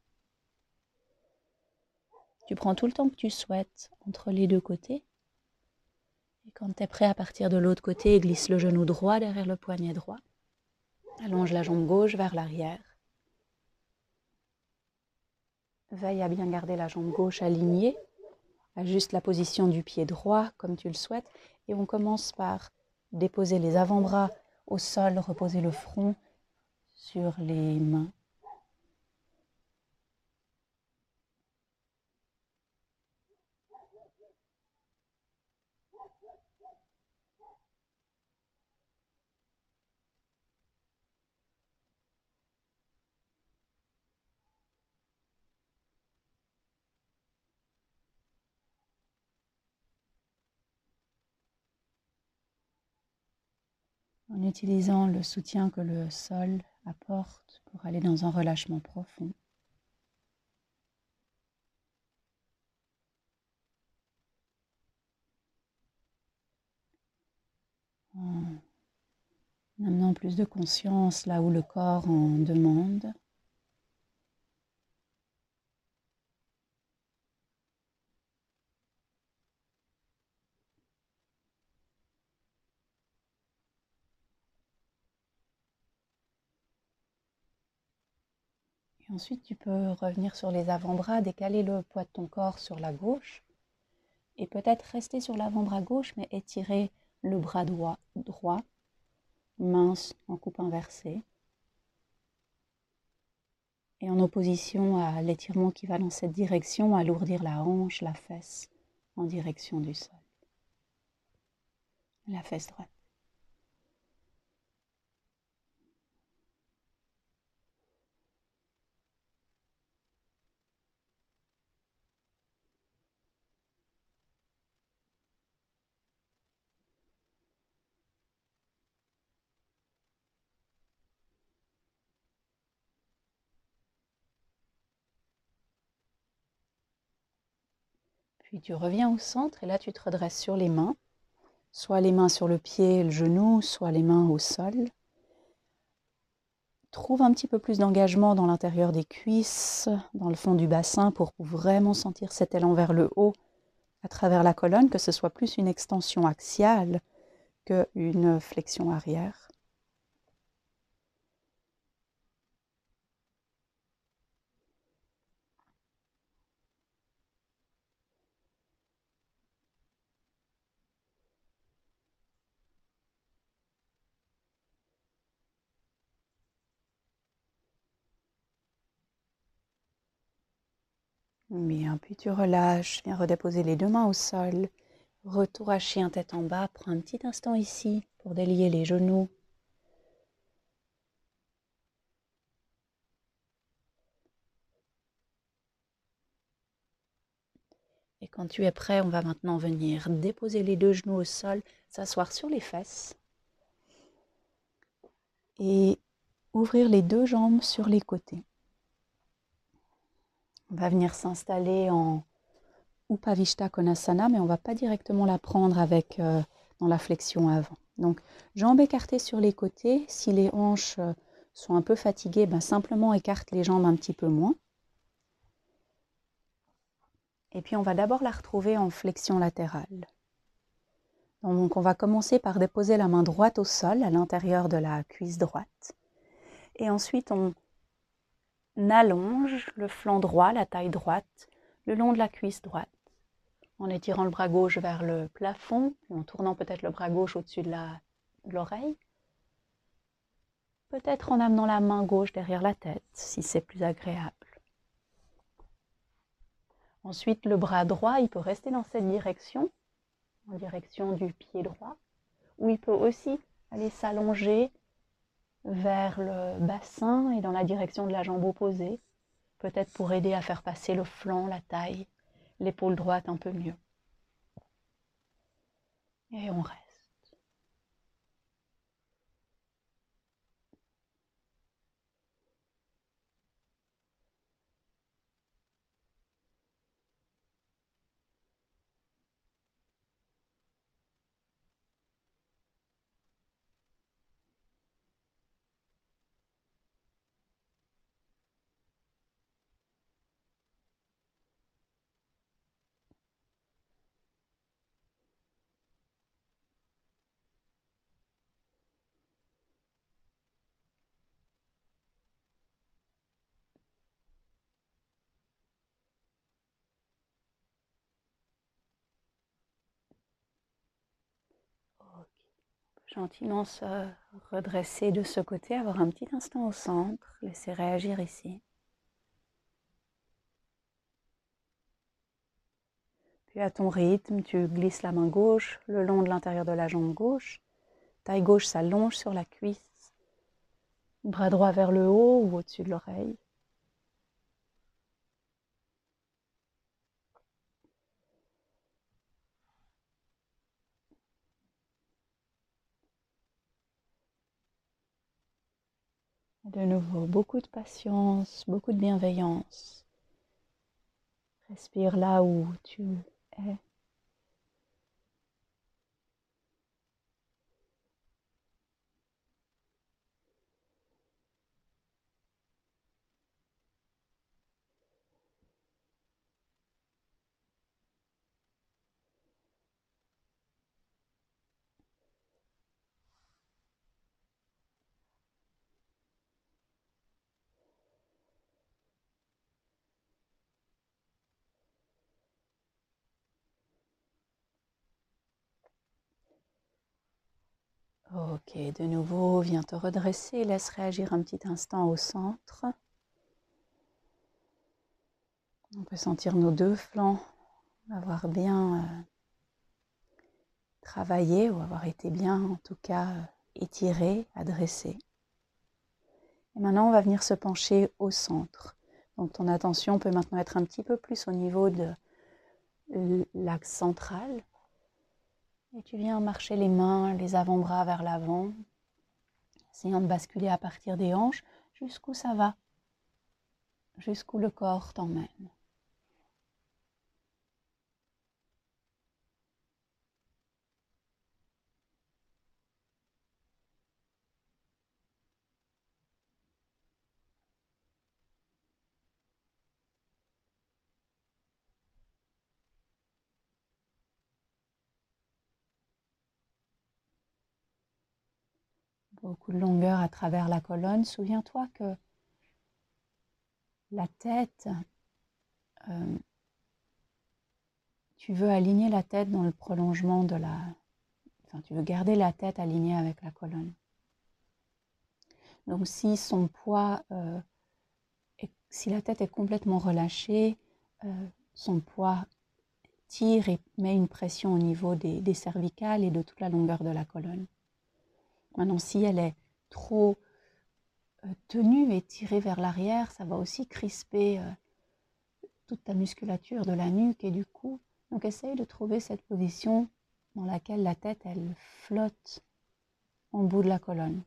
Tu prends tout le temps que tu souhaites entre les deux côtés. Et quand tu es prêt à partir de l'autre côté, glisse le genou droit derrière le poignet droit. Allonge la jambe gauche vers l'arrière. Veille à bien garder la jambe gauche alignée. Ajuste la position du pied droit comme tu le souhaites. Et on commence par déposer les avant-bras au sol, reposer le front sur les mains. En utilisant le soutien que le sol apporte pour aller dans un relâchement profond. En amenant plus de conscience là où le corps en demande. Et ensuite, tu peux revenir sur les avant-bras, décaler le poids de ton corps sur la gauche et peut-être rester sur l'avant-bras gauche mais étirer le bras droit, mince en coupe inversée. Et en opposition à l'étirement qui va dans cette direction, alourdir la hanche, la fesse en direction du sol. La fesse droite. Puis tu reviens au centre et là tu te redresses sur les mains, soit les mains sur le pied et le genou, soit les mains au sol. Trouve un petit peu plus d'engagement dans l'intérieur des cuisses, dans le fond du bassin pour vraiment sentir cet élan vers le haut à travers la colonne, que ce soit plus une extension axiale qu'une flexion arrière. Bien, puis tu relâches, viens redéposer les deux mains au sol. Retour à chien tête en bas, prends un petit instant ici pour délier les genoux. Et quand tu es prêt, on va maintenant venir déposer les deux genoux au sol, s'asseoir sur les fesses et ouvrir les deux jambes sur les côtés. On va venir s'installer en Upavishta Konasana, mais on ne va pas directement la prendre avec dans la flexion avant. Donc, jambes écartées sur les côtés. Si les hanches sont un peu fatiguées, simplement écarte les jambes un petit peu moins. Et puis, on va d'abord la retrouver en flexion latérale. Donc, on va commencer par déposer la main droite au sol, à l'intérieur de la cuisse droite. Et ensuite, on allonge le flanc droit, la taille droite, le long de la cuisse droite, en étirant le bras gauche vers le plafond, puis en tournant peut-être le bras gauche au-dessus de l'oreille. Peut-être en amenant la main gauche derrière la tête, si c'est plus agréable. Ensuite, le bras droit, il peut rester dans cette direction, en direction du pied droit, ou il peut aussi aller s'allonger vers le bassin et dans la direction de la jambe opposée, peut-être pour aider à faire passer le flanc, la taille, l'épaule droite un peu mieux. Et on reste. Gentiment se redresser de ce côté, avoir un petit instant au centre, laisser réagir ici. Puis à ton rythme, tu glisses la main gauche le long de l'intérieur de la jambe gauche. Taille gauche s'allonge sur la cuisse. Bras droit vers le haut ou au-dessus de l'oreille. De nouveau, beaucoup de patience, beaucoup de bienveillance. Respire là où tu es. Ok, de nouveau, viens te redresser, laisse réagir un petit instant au centre. On peut sentir nos deux flancs avoir bien travaillé ou avoir été bien, en tout cas, étirés, adressés. Et maintenant, on va venir se pencher au centre. Donc, ton attention peut maintenant être un petit peu plus au niveau de l'axe central. Et tu viens marcher les mains, les avant-bras vers l'avant, essayant de basculer à partir des hanches jusqu'où ça va, jusqu'où le corps t'emmène. Beaucoup de longueur à travers la colonne. Souviens-toi que la tête, tu veux aligner la tête dans le prolongement de la... Enfin, tu veux garder la tête alignée avec la colonne. Donc si son poids, si la tête est complètement relâchée, son poids tire et met une pression au niveau des cervicales et de toute la longueur de la colonne. Maintenant, si elle est trop tenue et tirée vers l'arrière, ça va aussi crisper toute ta musculature de la nuque et du cou. Donc essaye de trouver cette position dans laquelle la tête, elle flotte en bout de la colonne.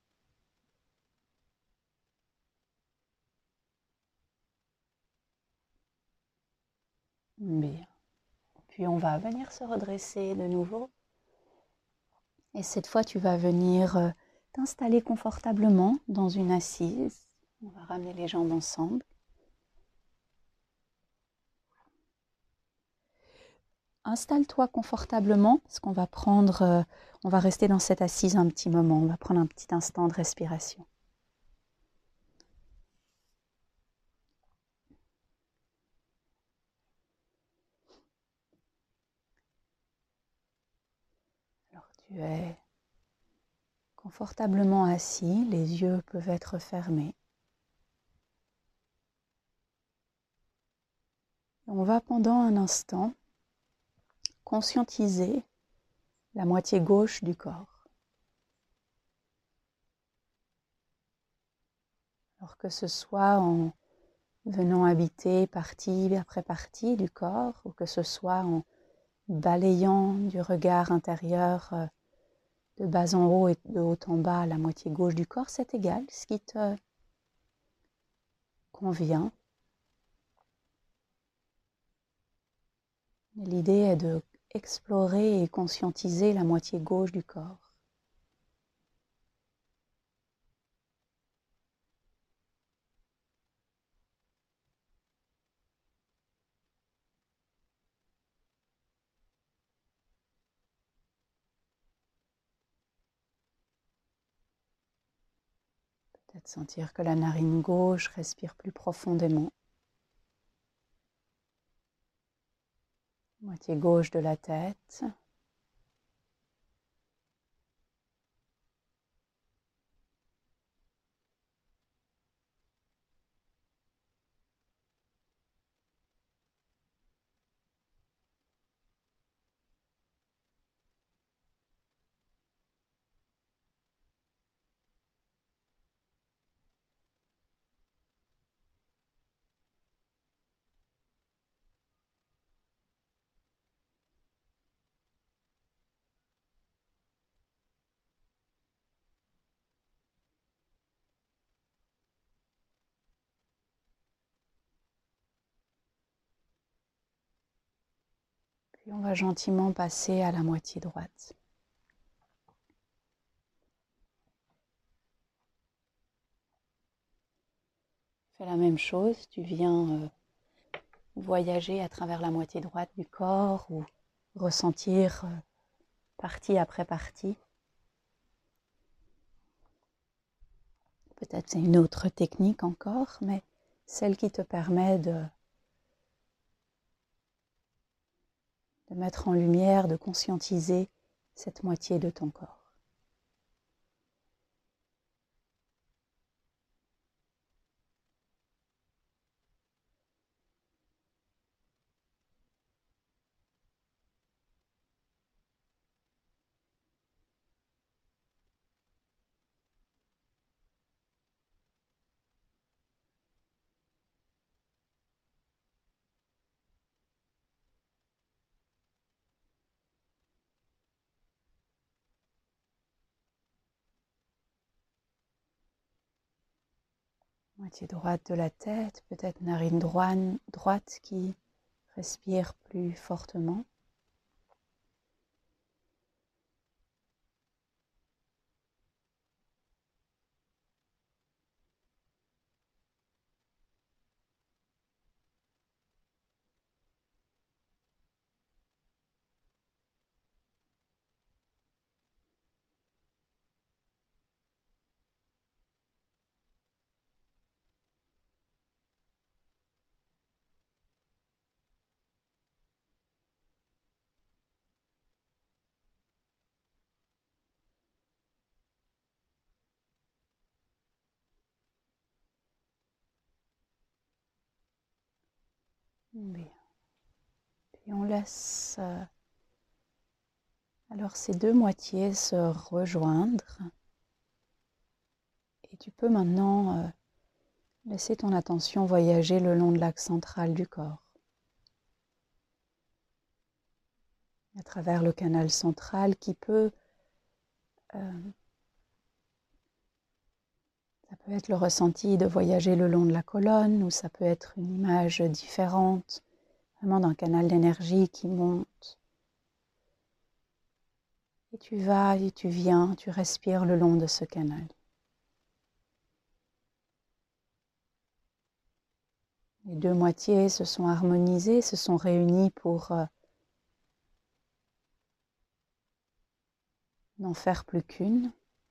Bien. Puis on va venir se redresser de nouveau. Et cette fois, tu vas venir t'installer confortablement dans une assise. On va ramener les jambes ensemble. Installe-toi confortablement parce qu'on va on va rester dans cette assise un petit moment. On va prendre un petit instant de respiration. Alors tu es confortablement assis, les yeux peuvent être fermés. On va pendant un instant conscientiser la moitié gauche du corps. Alors que ce soit en venant habiter partie après partie du corps, ou que ce soit en balayant du regard intérieur de bas en haut et de haut en bas la moitié gauche du corps, c'est égal, ce qui te convient. L'idée est de explorer et conscientiser la moitié gauche du corps. Peut-être sentir que la narine gauche respire plus profondément. Moitié gauche de la tête. Puis on va gentiment passer à la moitié droite. Fais la même chose, tu viens voyager à travers la moitié droite du corps ou ressentir partie après partie. Peut-être c'est une autre technique encore, mais celle qui te permet de mettre en lumière, de conscientiser cette moitié de ton corps. Moitié droite de la tête, peut-être narine droite qui respire plus fortement. Bien. Puis on laisse alors ces deux moitiés se rejoindre. Et tu peux maintenant laisser ton attention voyager le long de l'axe central du corps. À travers le canal central qui peut, ça peut être le ressenti de voyager le long de la colonne ou ça peut être une image différente, vraiment d'un canal d'énergie qui monte. Et tu vas et tu viens, tu respires le long de ce canal. Les deux moitiés se sont harmonisées, se sont réunies pour n'en faire plus qu'une.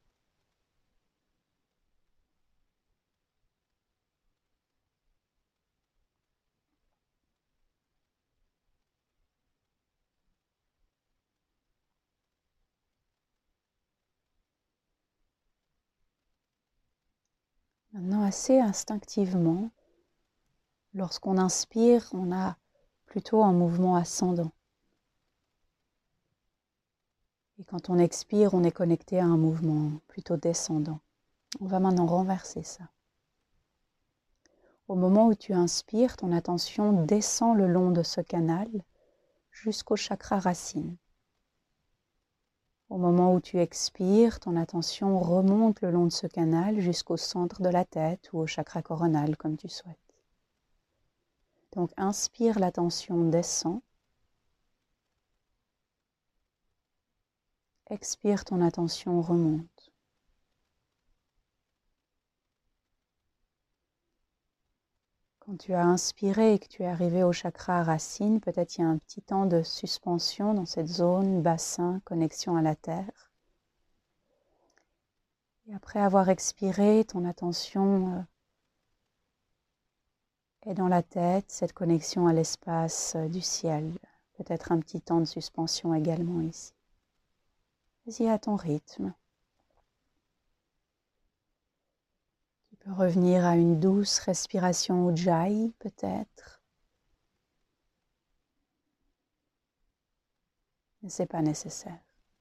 Maintenant, assez instinctivement, lorsqu'on inspire, on a plutôt un mouvement ascendant. Et quand on expire, on est connecté à un mouvement plutôt descendant. On va maintenant renverser ça. Au moment où tu inspires, ton attention descend le long de ce canal jusqu'au chakra racine. Au moment où tu expires, ton attention remonte le long de ce canal jusqu'au centre de la tête ou au chakra coronal, comme tu souhaites. Donc inspire, l'attention descend. Expire, ton attention remonte. Quand tu as inspiré et que tu es arrivé au chakra racine, peut-être il y a un petit temps de suspension dans cette zone, bassin, connexion à la terre. Et après avoir expiré, ton attention est dans la tête, cette connexion à l'espace du ciel. Peut-être un petit temps de suspension également ici. Vas-y à ton rythme. Tu peux revenir à une douce respiration Ujjayi peut-être. Mais ce n'est pas nécessaire.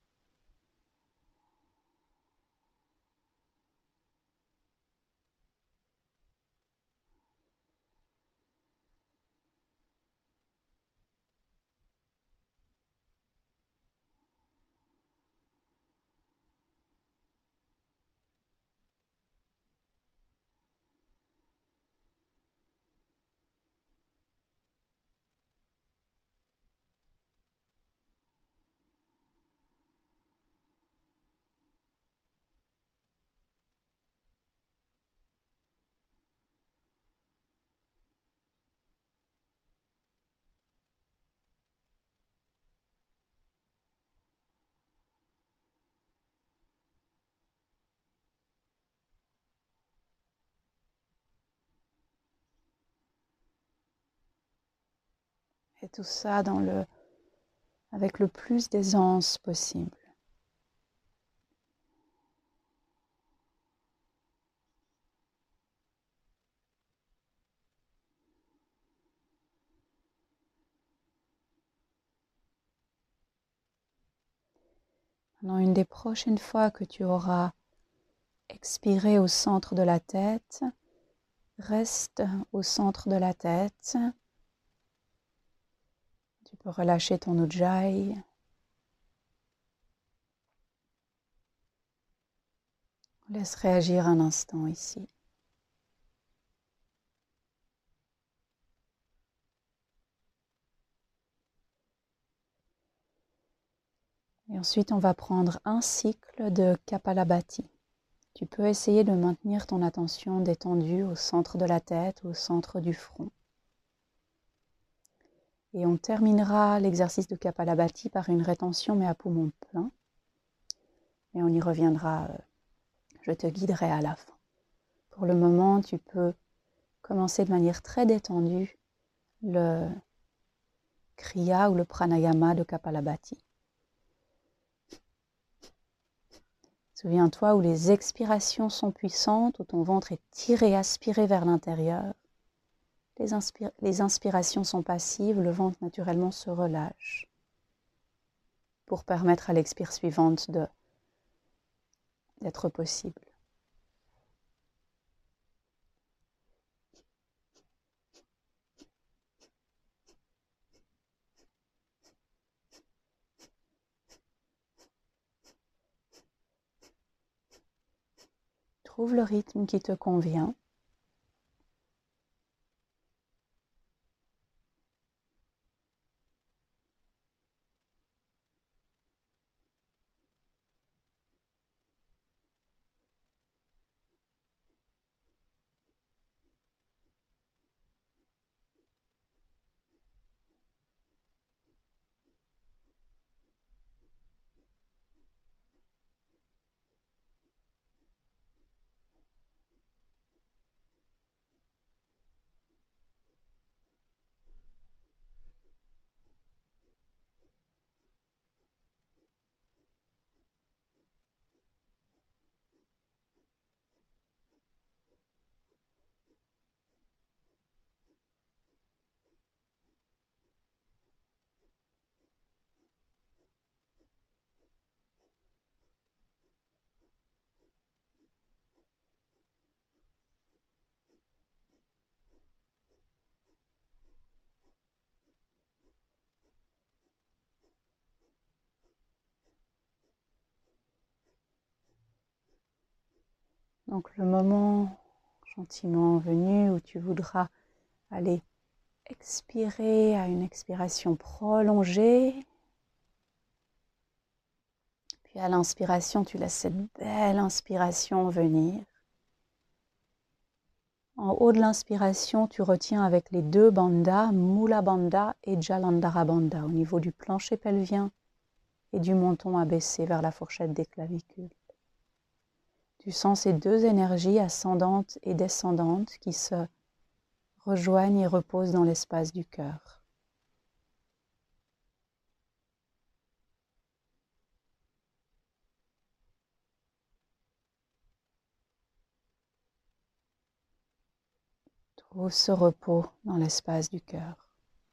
Et tout ça avec le plus d'aisance possible. Maintenant, une des prochaines fois que tu auras expiré au centre de la tête, reste au centre de la tête. Tu peux relâcher ton Ujjayi. Laisse réagir un instant ici. Et ensuite, on va prendre un cycle de Kapalabhati. Tu peux essayer de maintenir ton attention détendue au centre de la tête, au centre du front. Et on terminera l'exercice de Kapalabhati par une rétention, mais à poumon plein. Et on y reviendra, je te guiderai à la fin. Pour le moment, tu peux commencer de manière très détendue le Kriya ou le Pranayama de Kapalabhati. Souviens-toi où les expirations sont puissantes, où ton ventre est tiré, aspiré vers l'intérieur. Les inspirations sont passives, le ventre naturellement se relâche pour permettre à l'expire suivante d'être possible. Trouve le rythme qui te convient. Donc le moment gentiment venu où tu voudras aller expirer à une expiration prolongée. Puis à l'inspiration, tu laisses cette belle inspiration venir. En haut de l'inspiration, tu retiens avec les deux bandhas, Mula Bandha et Jalandhara Bandha, au niveau du plancher pelvien et du menton abaissé vers la fourchette des clavicules. Tu sens ces deux énergies ascendantes et descendantes qui se rejoignent et reposent dans l'espace du cœur. Trouve ce repos dans l'espace du cœur.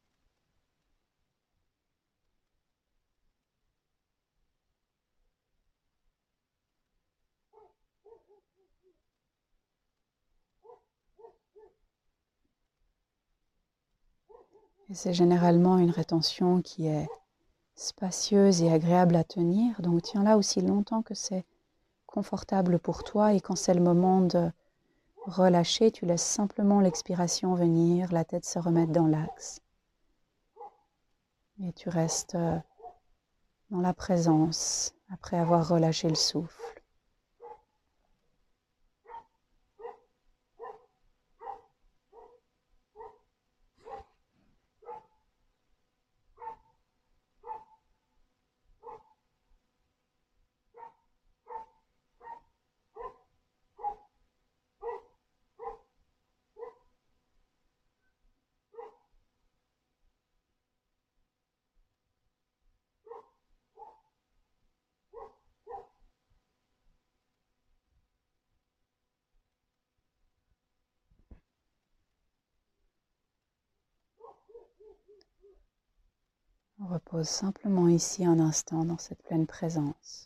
Et c'est généralement une rétention qui est spacieuse et agréable à tenir, donc tiens-la aussi longtemps que c'est confortable pour toi, et quand c'est le moment de relâcher, tu laisses simplement l'expiration venir, la tête se remettre dans l'axe. Et tu restes dans la présence après avoir relâché le souffle. On repose simplement ici un instant dans cette pleine présence.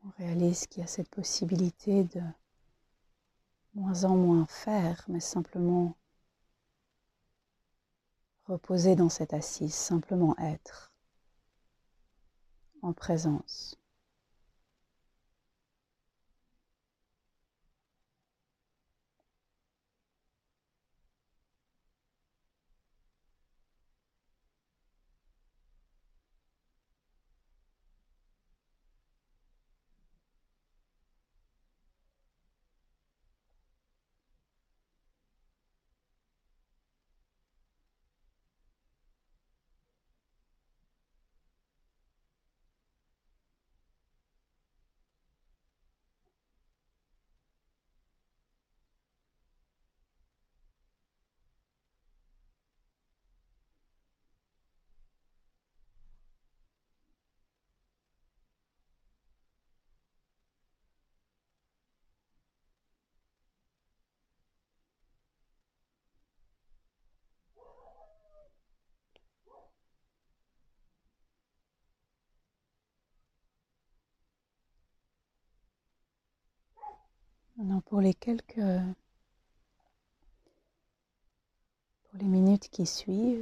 On réalise qu'il y a cette possibilité de moins en moins faire, mais simplement reposer dans cette assise, simplement être en présence. Maintenant, pour les minutes qui suivent,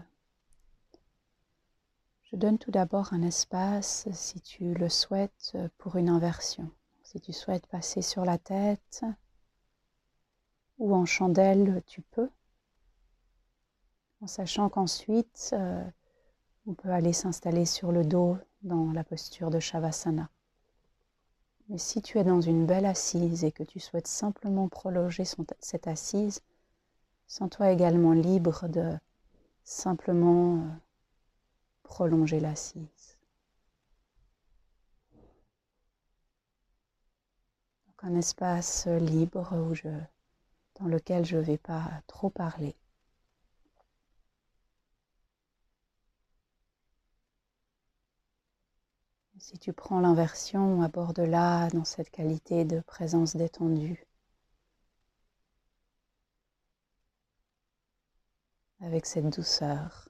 je donne tout d'abord un espace, si tu le souhaites, pour une inversion. Si tu souhaites passer sur la tête ou en chandelle, tu peux, en sachant qu'ensuite, on peut aller s'installer sur le dos dans la posture de Shavasana. Mais si tu es dans une belle assise et que tu souhaites simplement prolonger cette assise, sens-toi également libre de simplement prolonger l'assise. Donc un espace libre dans lequel je ne vais pas trop parler. Si tu prends l'inversion, aborde là dans cette qualité de présence détendue, avec cette douceur.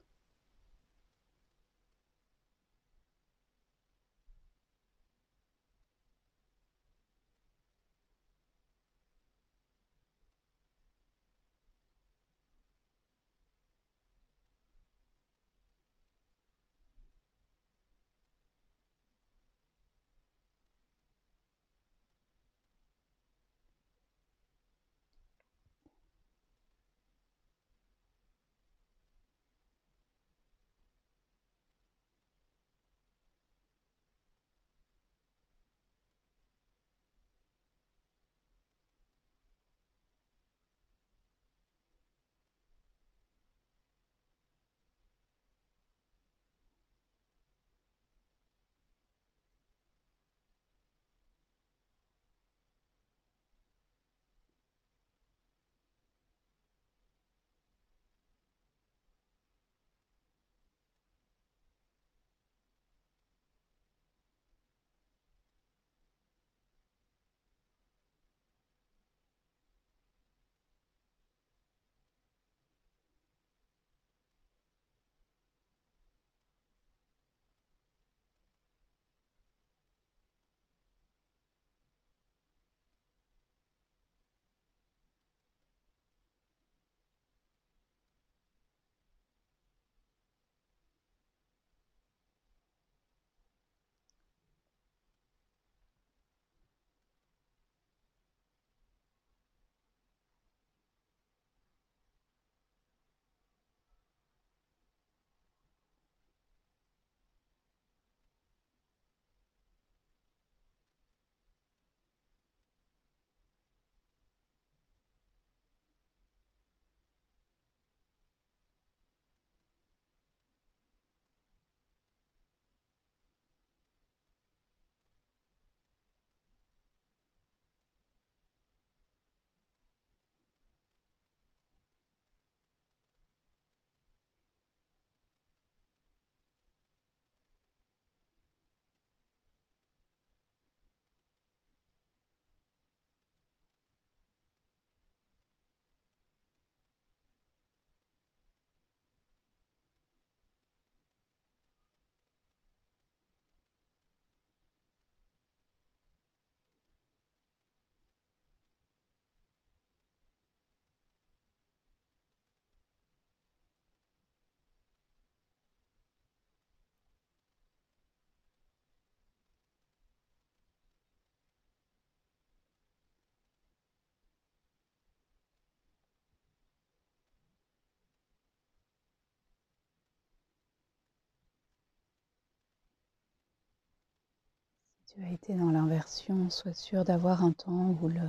tu as été dans l'inversion, sois sûr d'avoir un temps où le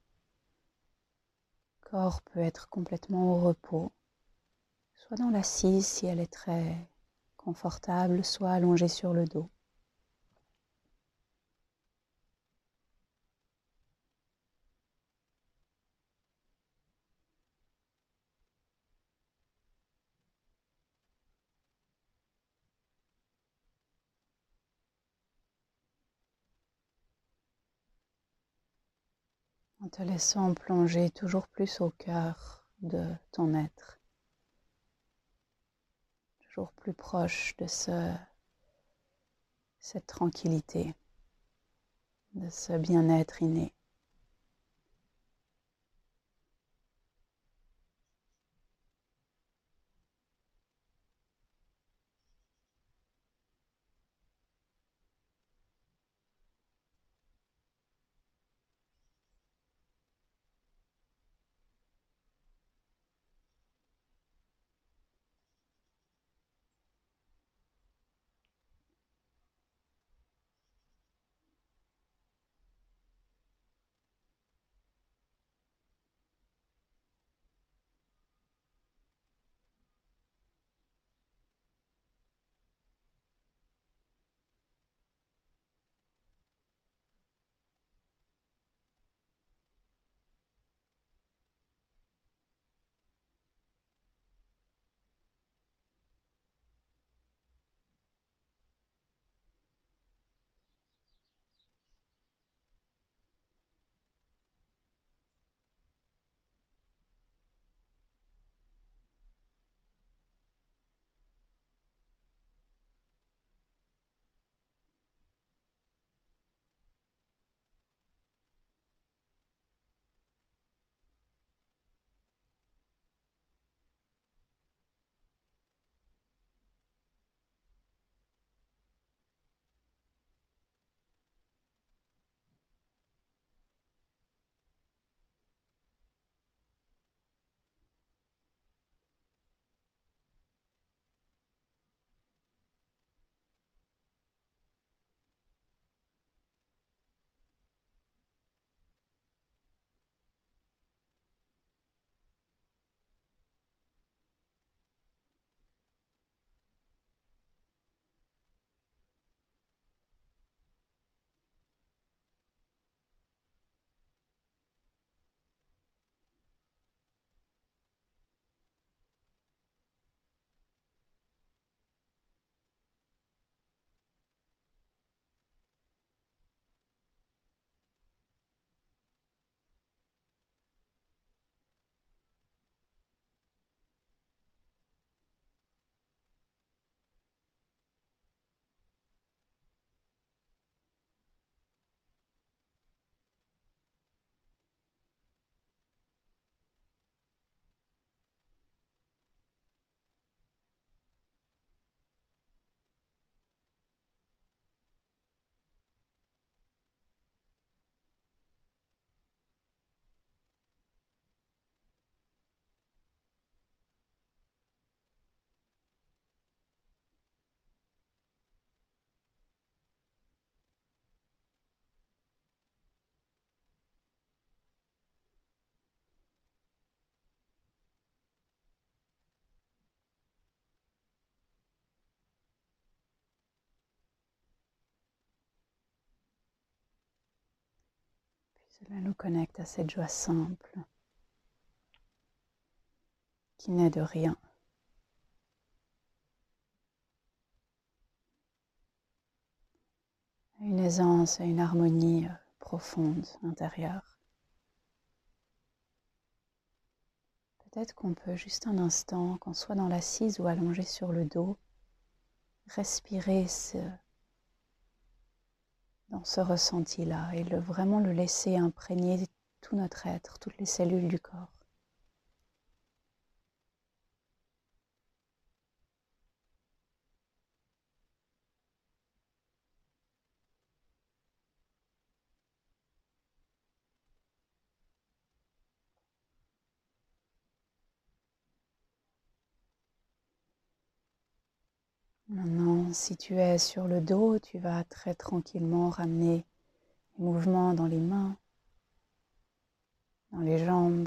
corps peut être complètement au repos, soit dans l'assise si elle est très confortable, soit allongé sur le dos. En te laissant plonger toujours plus au cœur de ton être, toujours plus proche de cette tranquillité, de ce bien-être inné. Cela nous connecte à cette joie simple qui n'est de rien. À une aisance, à une harmonie profonde intérieure. Peut-être qu'on peut juste un instant, qu'on soit dans l'assise ou allongé sur le dos, respirer dans ce ressenti-là et vraiment le laisser imprégner tout notre être, toutes les cellules du corps. Maintenant, si tu es sur le dos, tu vas très tranquillement ramener les mouvements dans les mains, dans les jambes.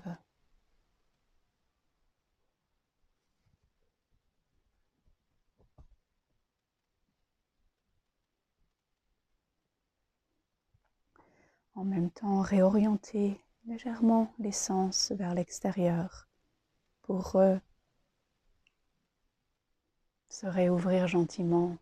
En même temps, réorienter légèrement les sens vers l'extérieur pour se réouvrir gentiment.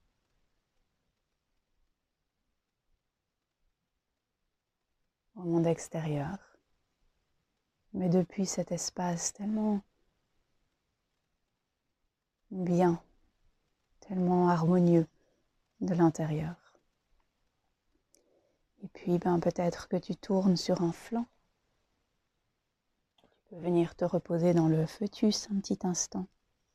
Au monde extérieur, mais depuis cet espace tellement bien, tellement harmonieux de l'intérieur. Et puis peut-être que tu tournes sur un flanc. Tu peux venir te reposer dans le fœtus un petit instant.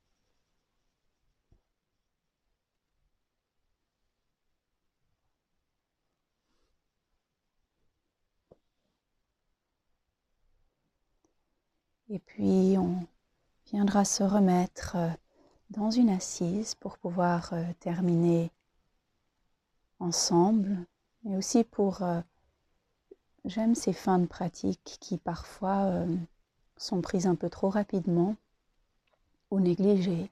Et puis on viendra se remettre dans une assise pour pouvoir terminer ensemble, mais aussi pour... j'aime ces fins de pratique qui parfois sont prises un peu trop rapidement ou négligées.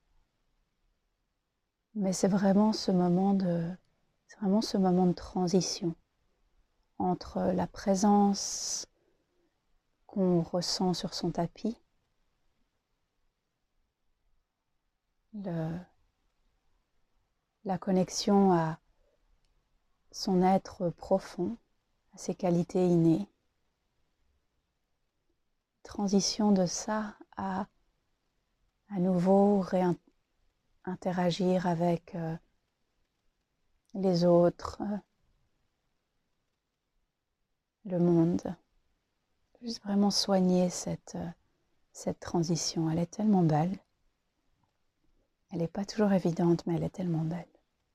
Mais c'est vraiment ce moment de transition entre la présence qu'on ressent sur son tapis, la connexion à son être profond, à ses qualités innées. Transition de ça à nouveau réinteragir avec les autres, le monde. Juste vraiment soigner cette transition. Elle est tellement belle. Elle n'est pas toujours évidente, mais elle est tellement belle.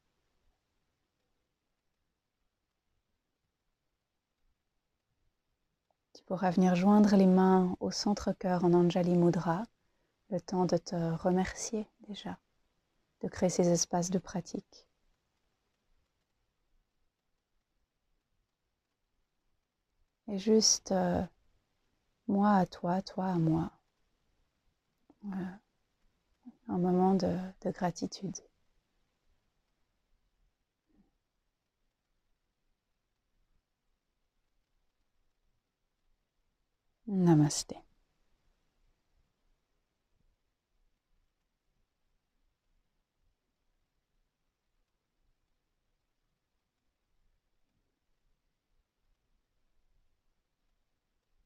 Tu pourras venir joindre les mains au centre-cœur en Anjali Mudra, le temps de te remercier déjà, de créer ces espaces de pratique. Et juste moi à toi, toi à moi. Un moment de gratitude. Namaste.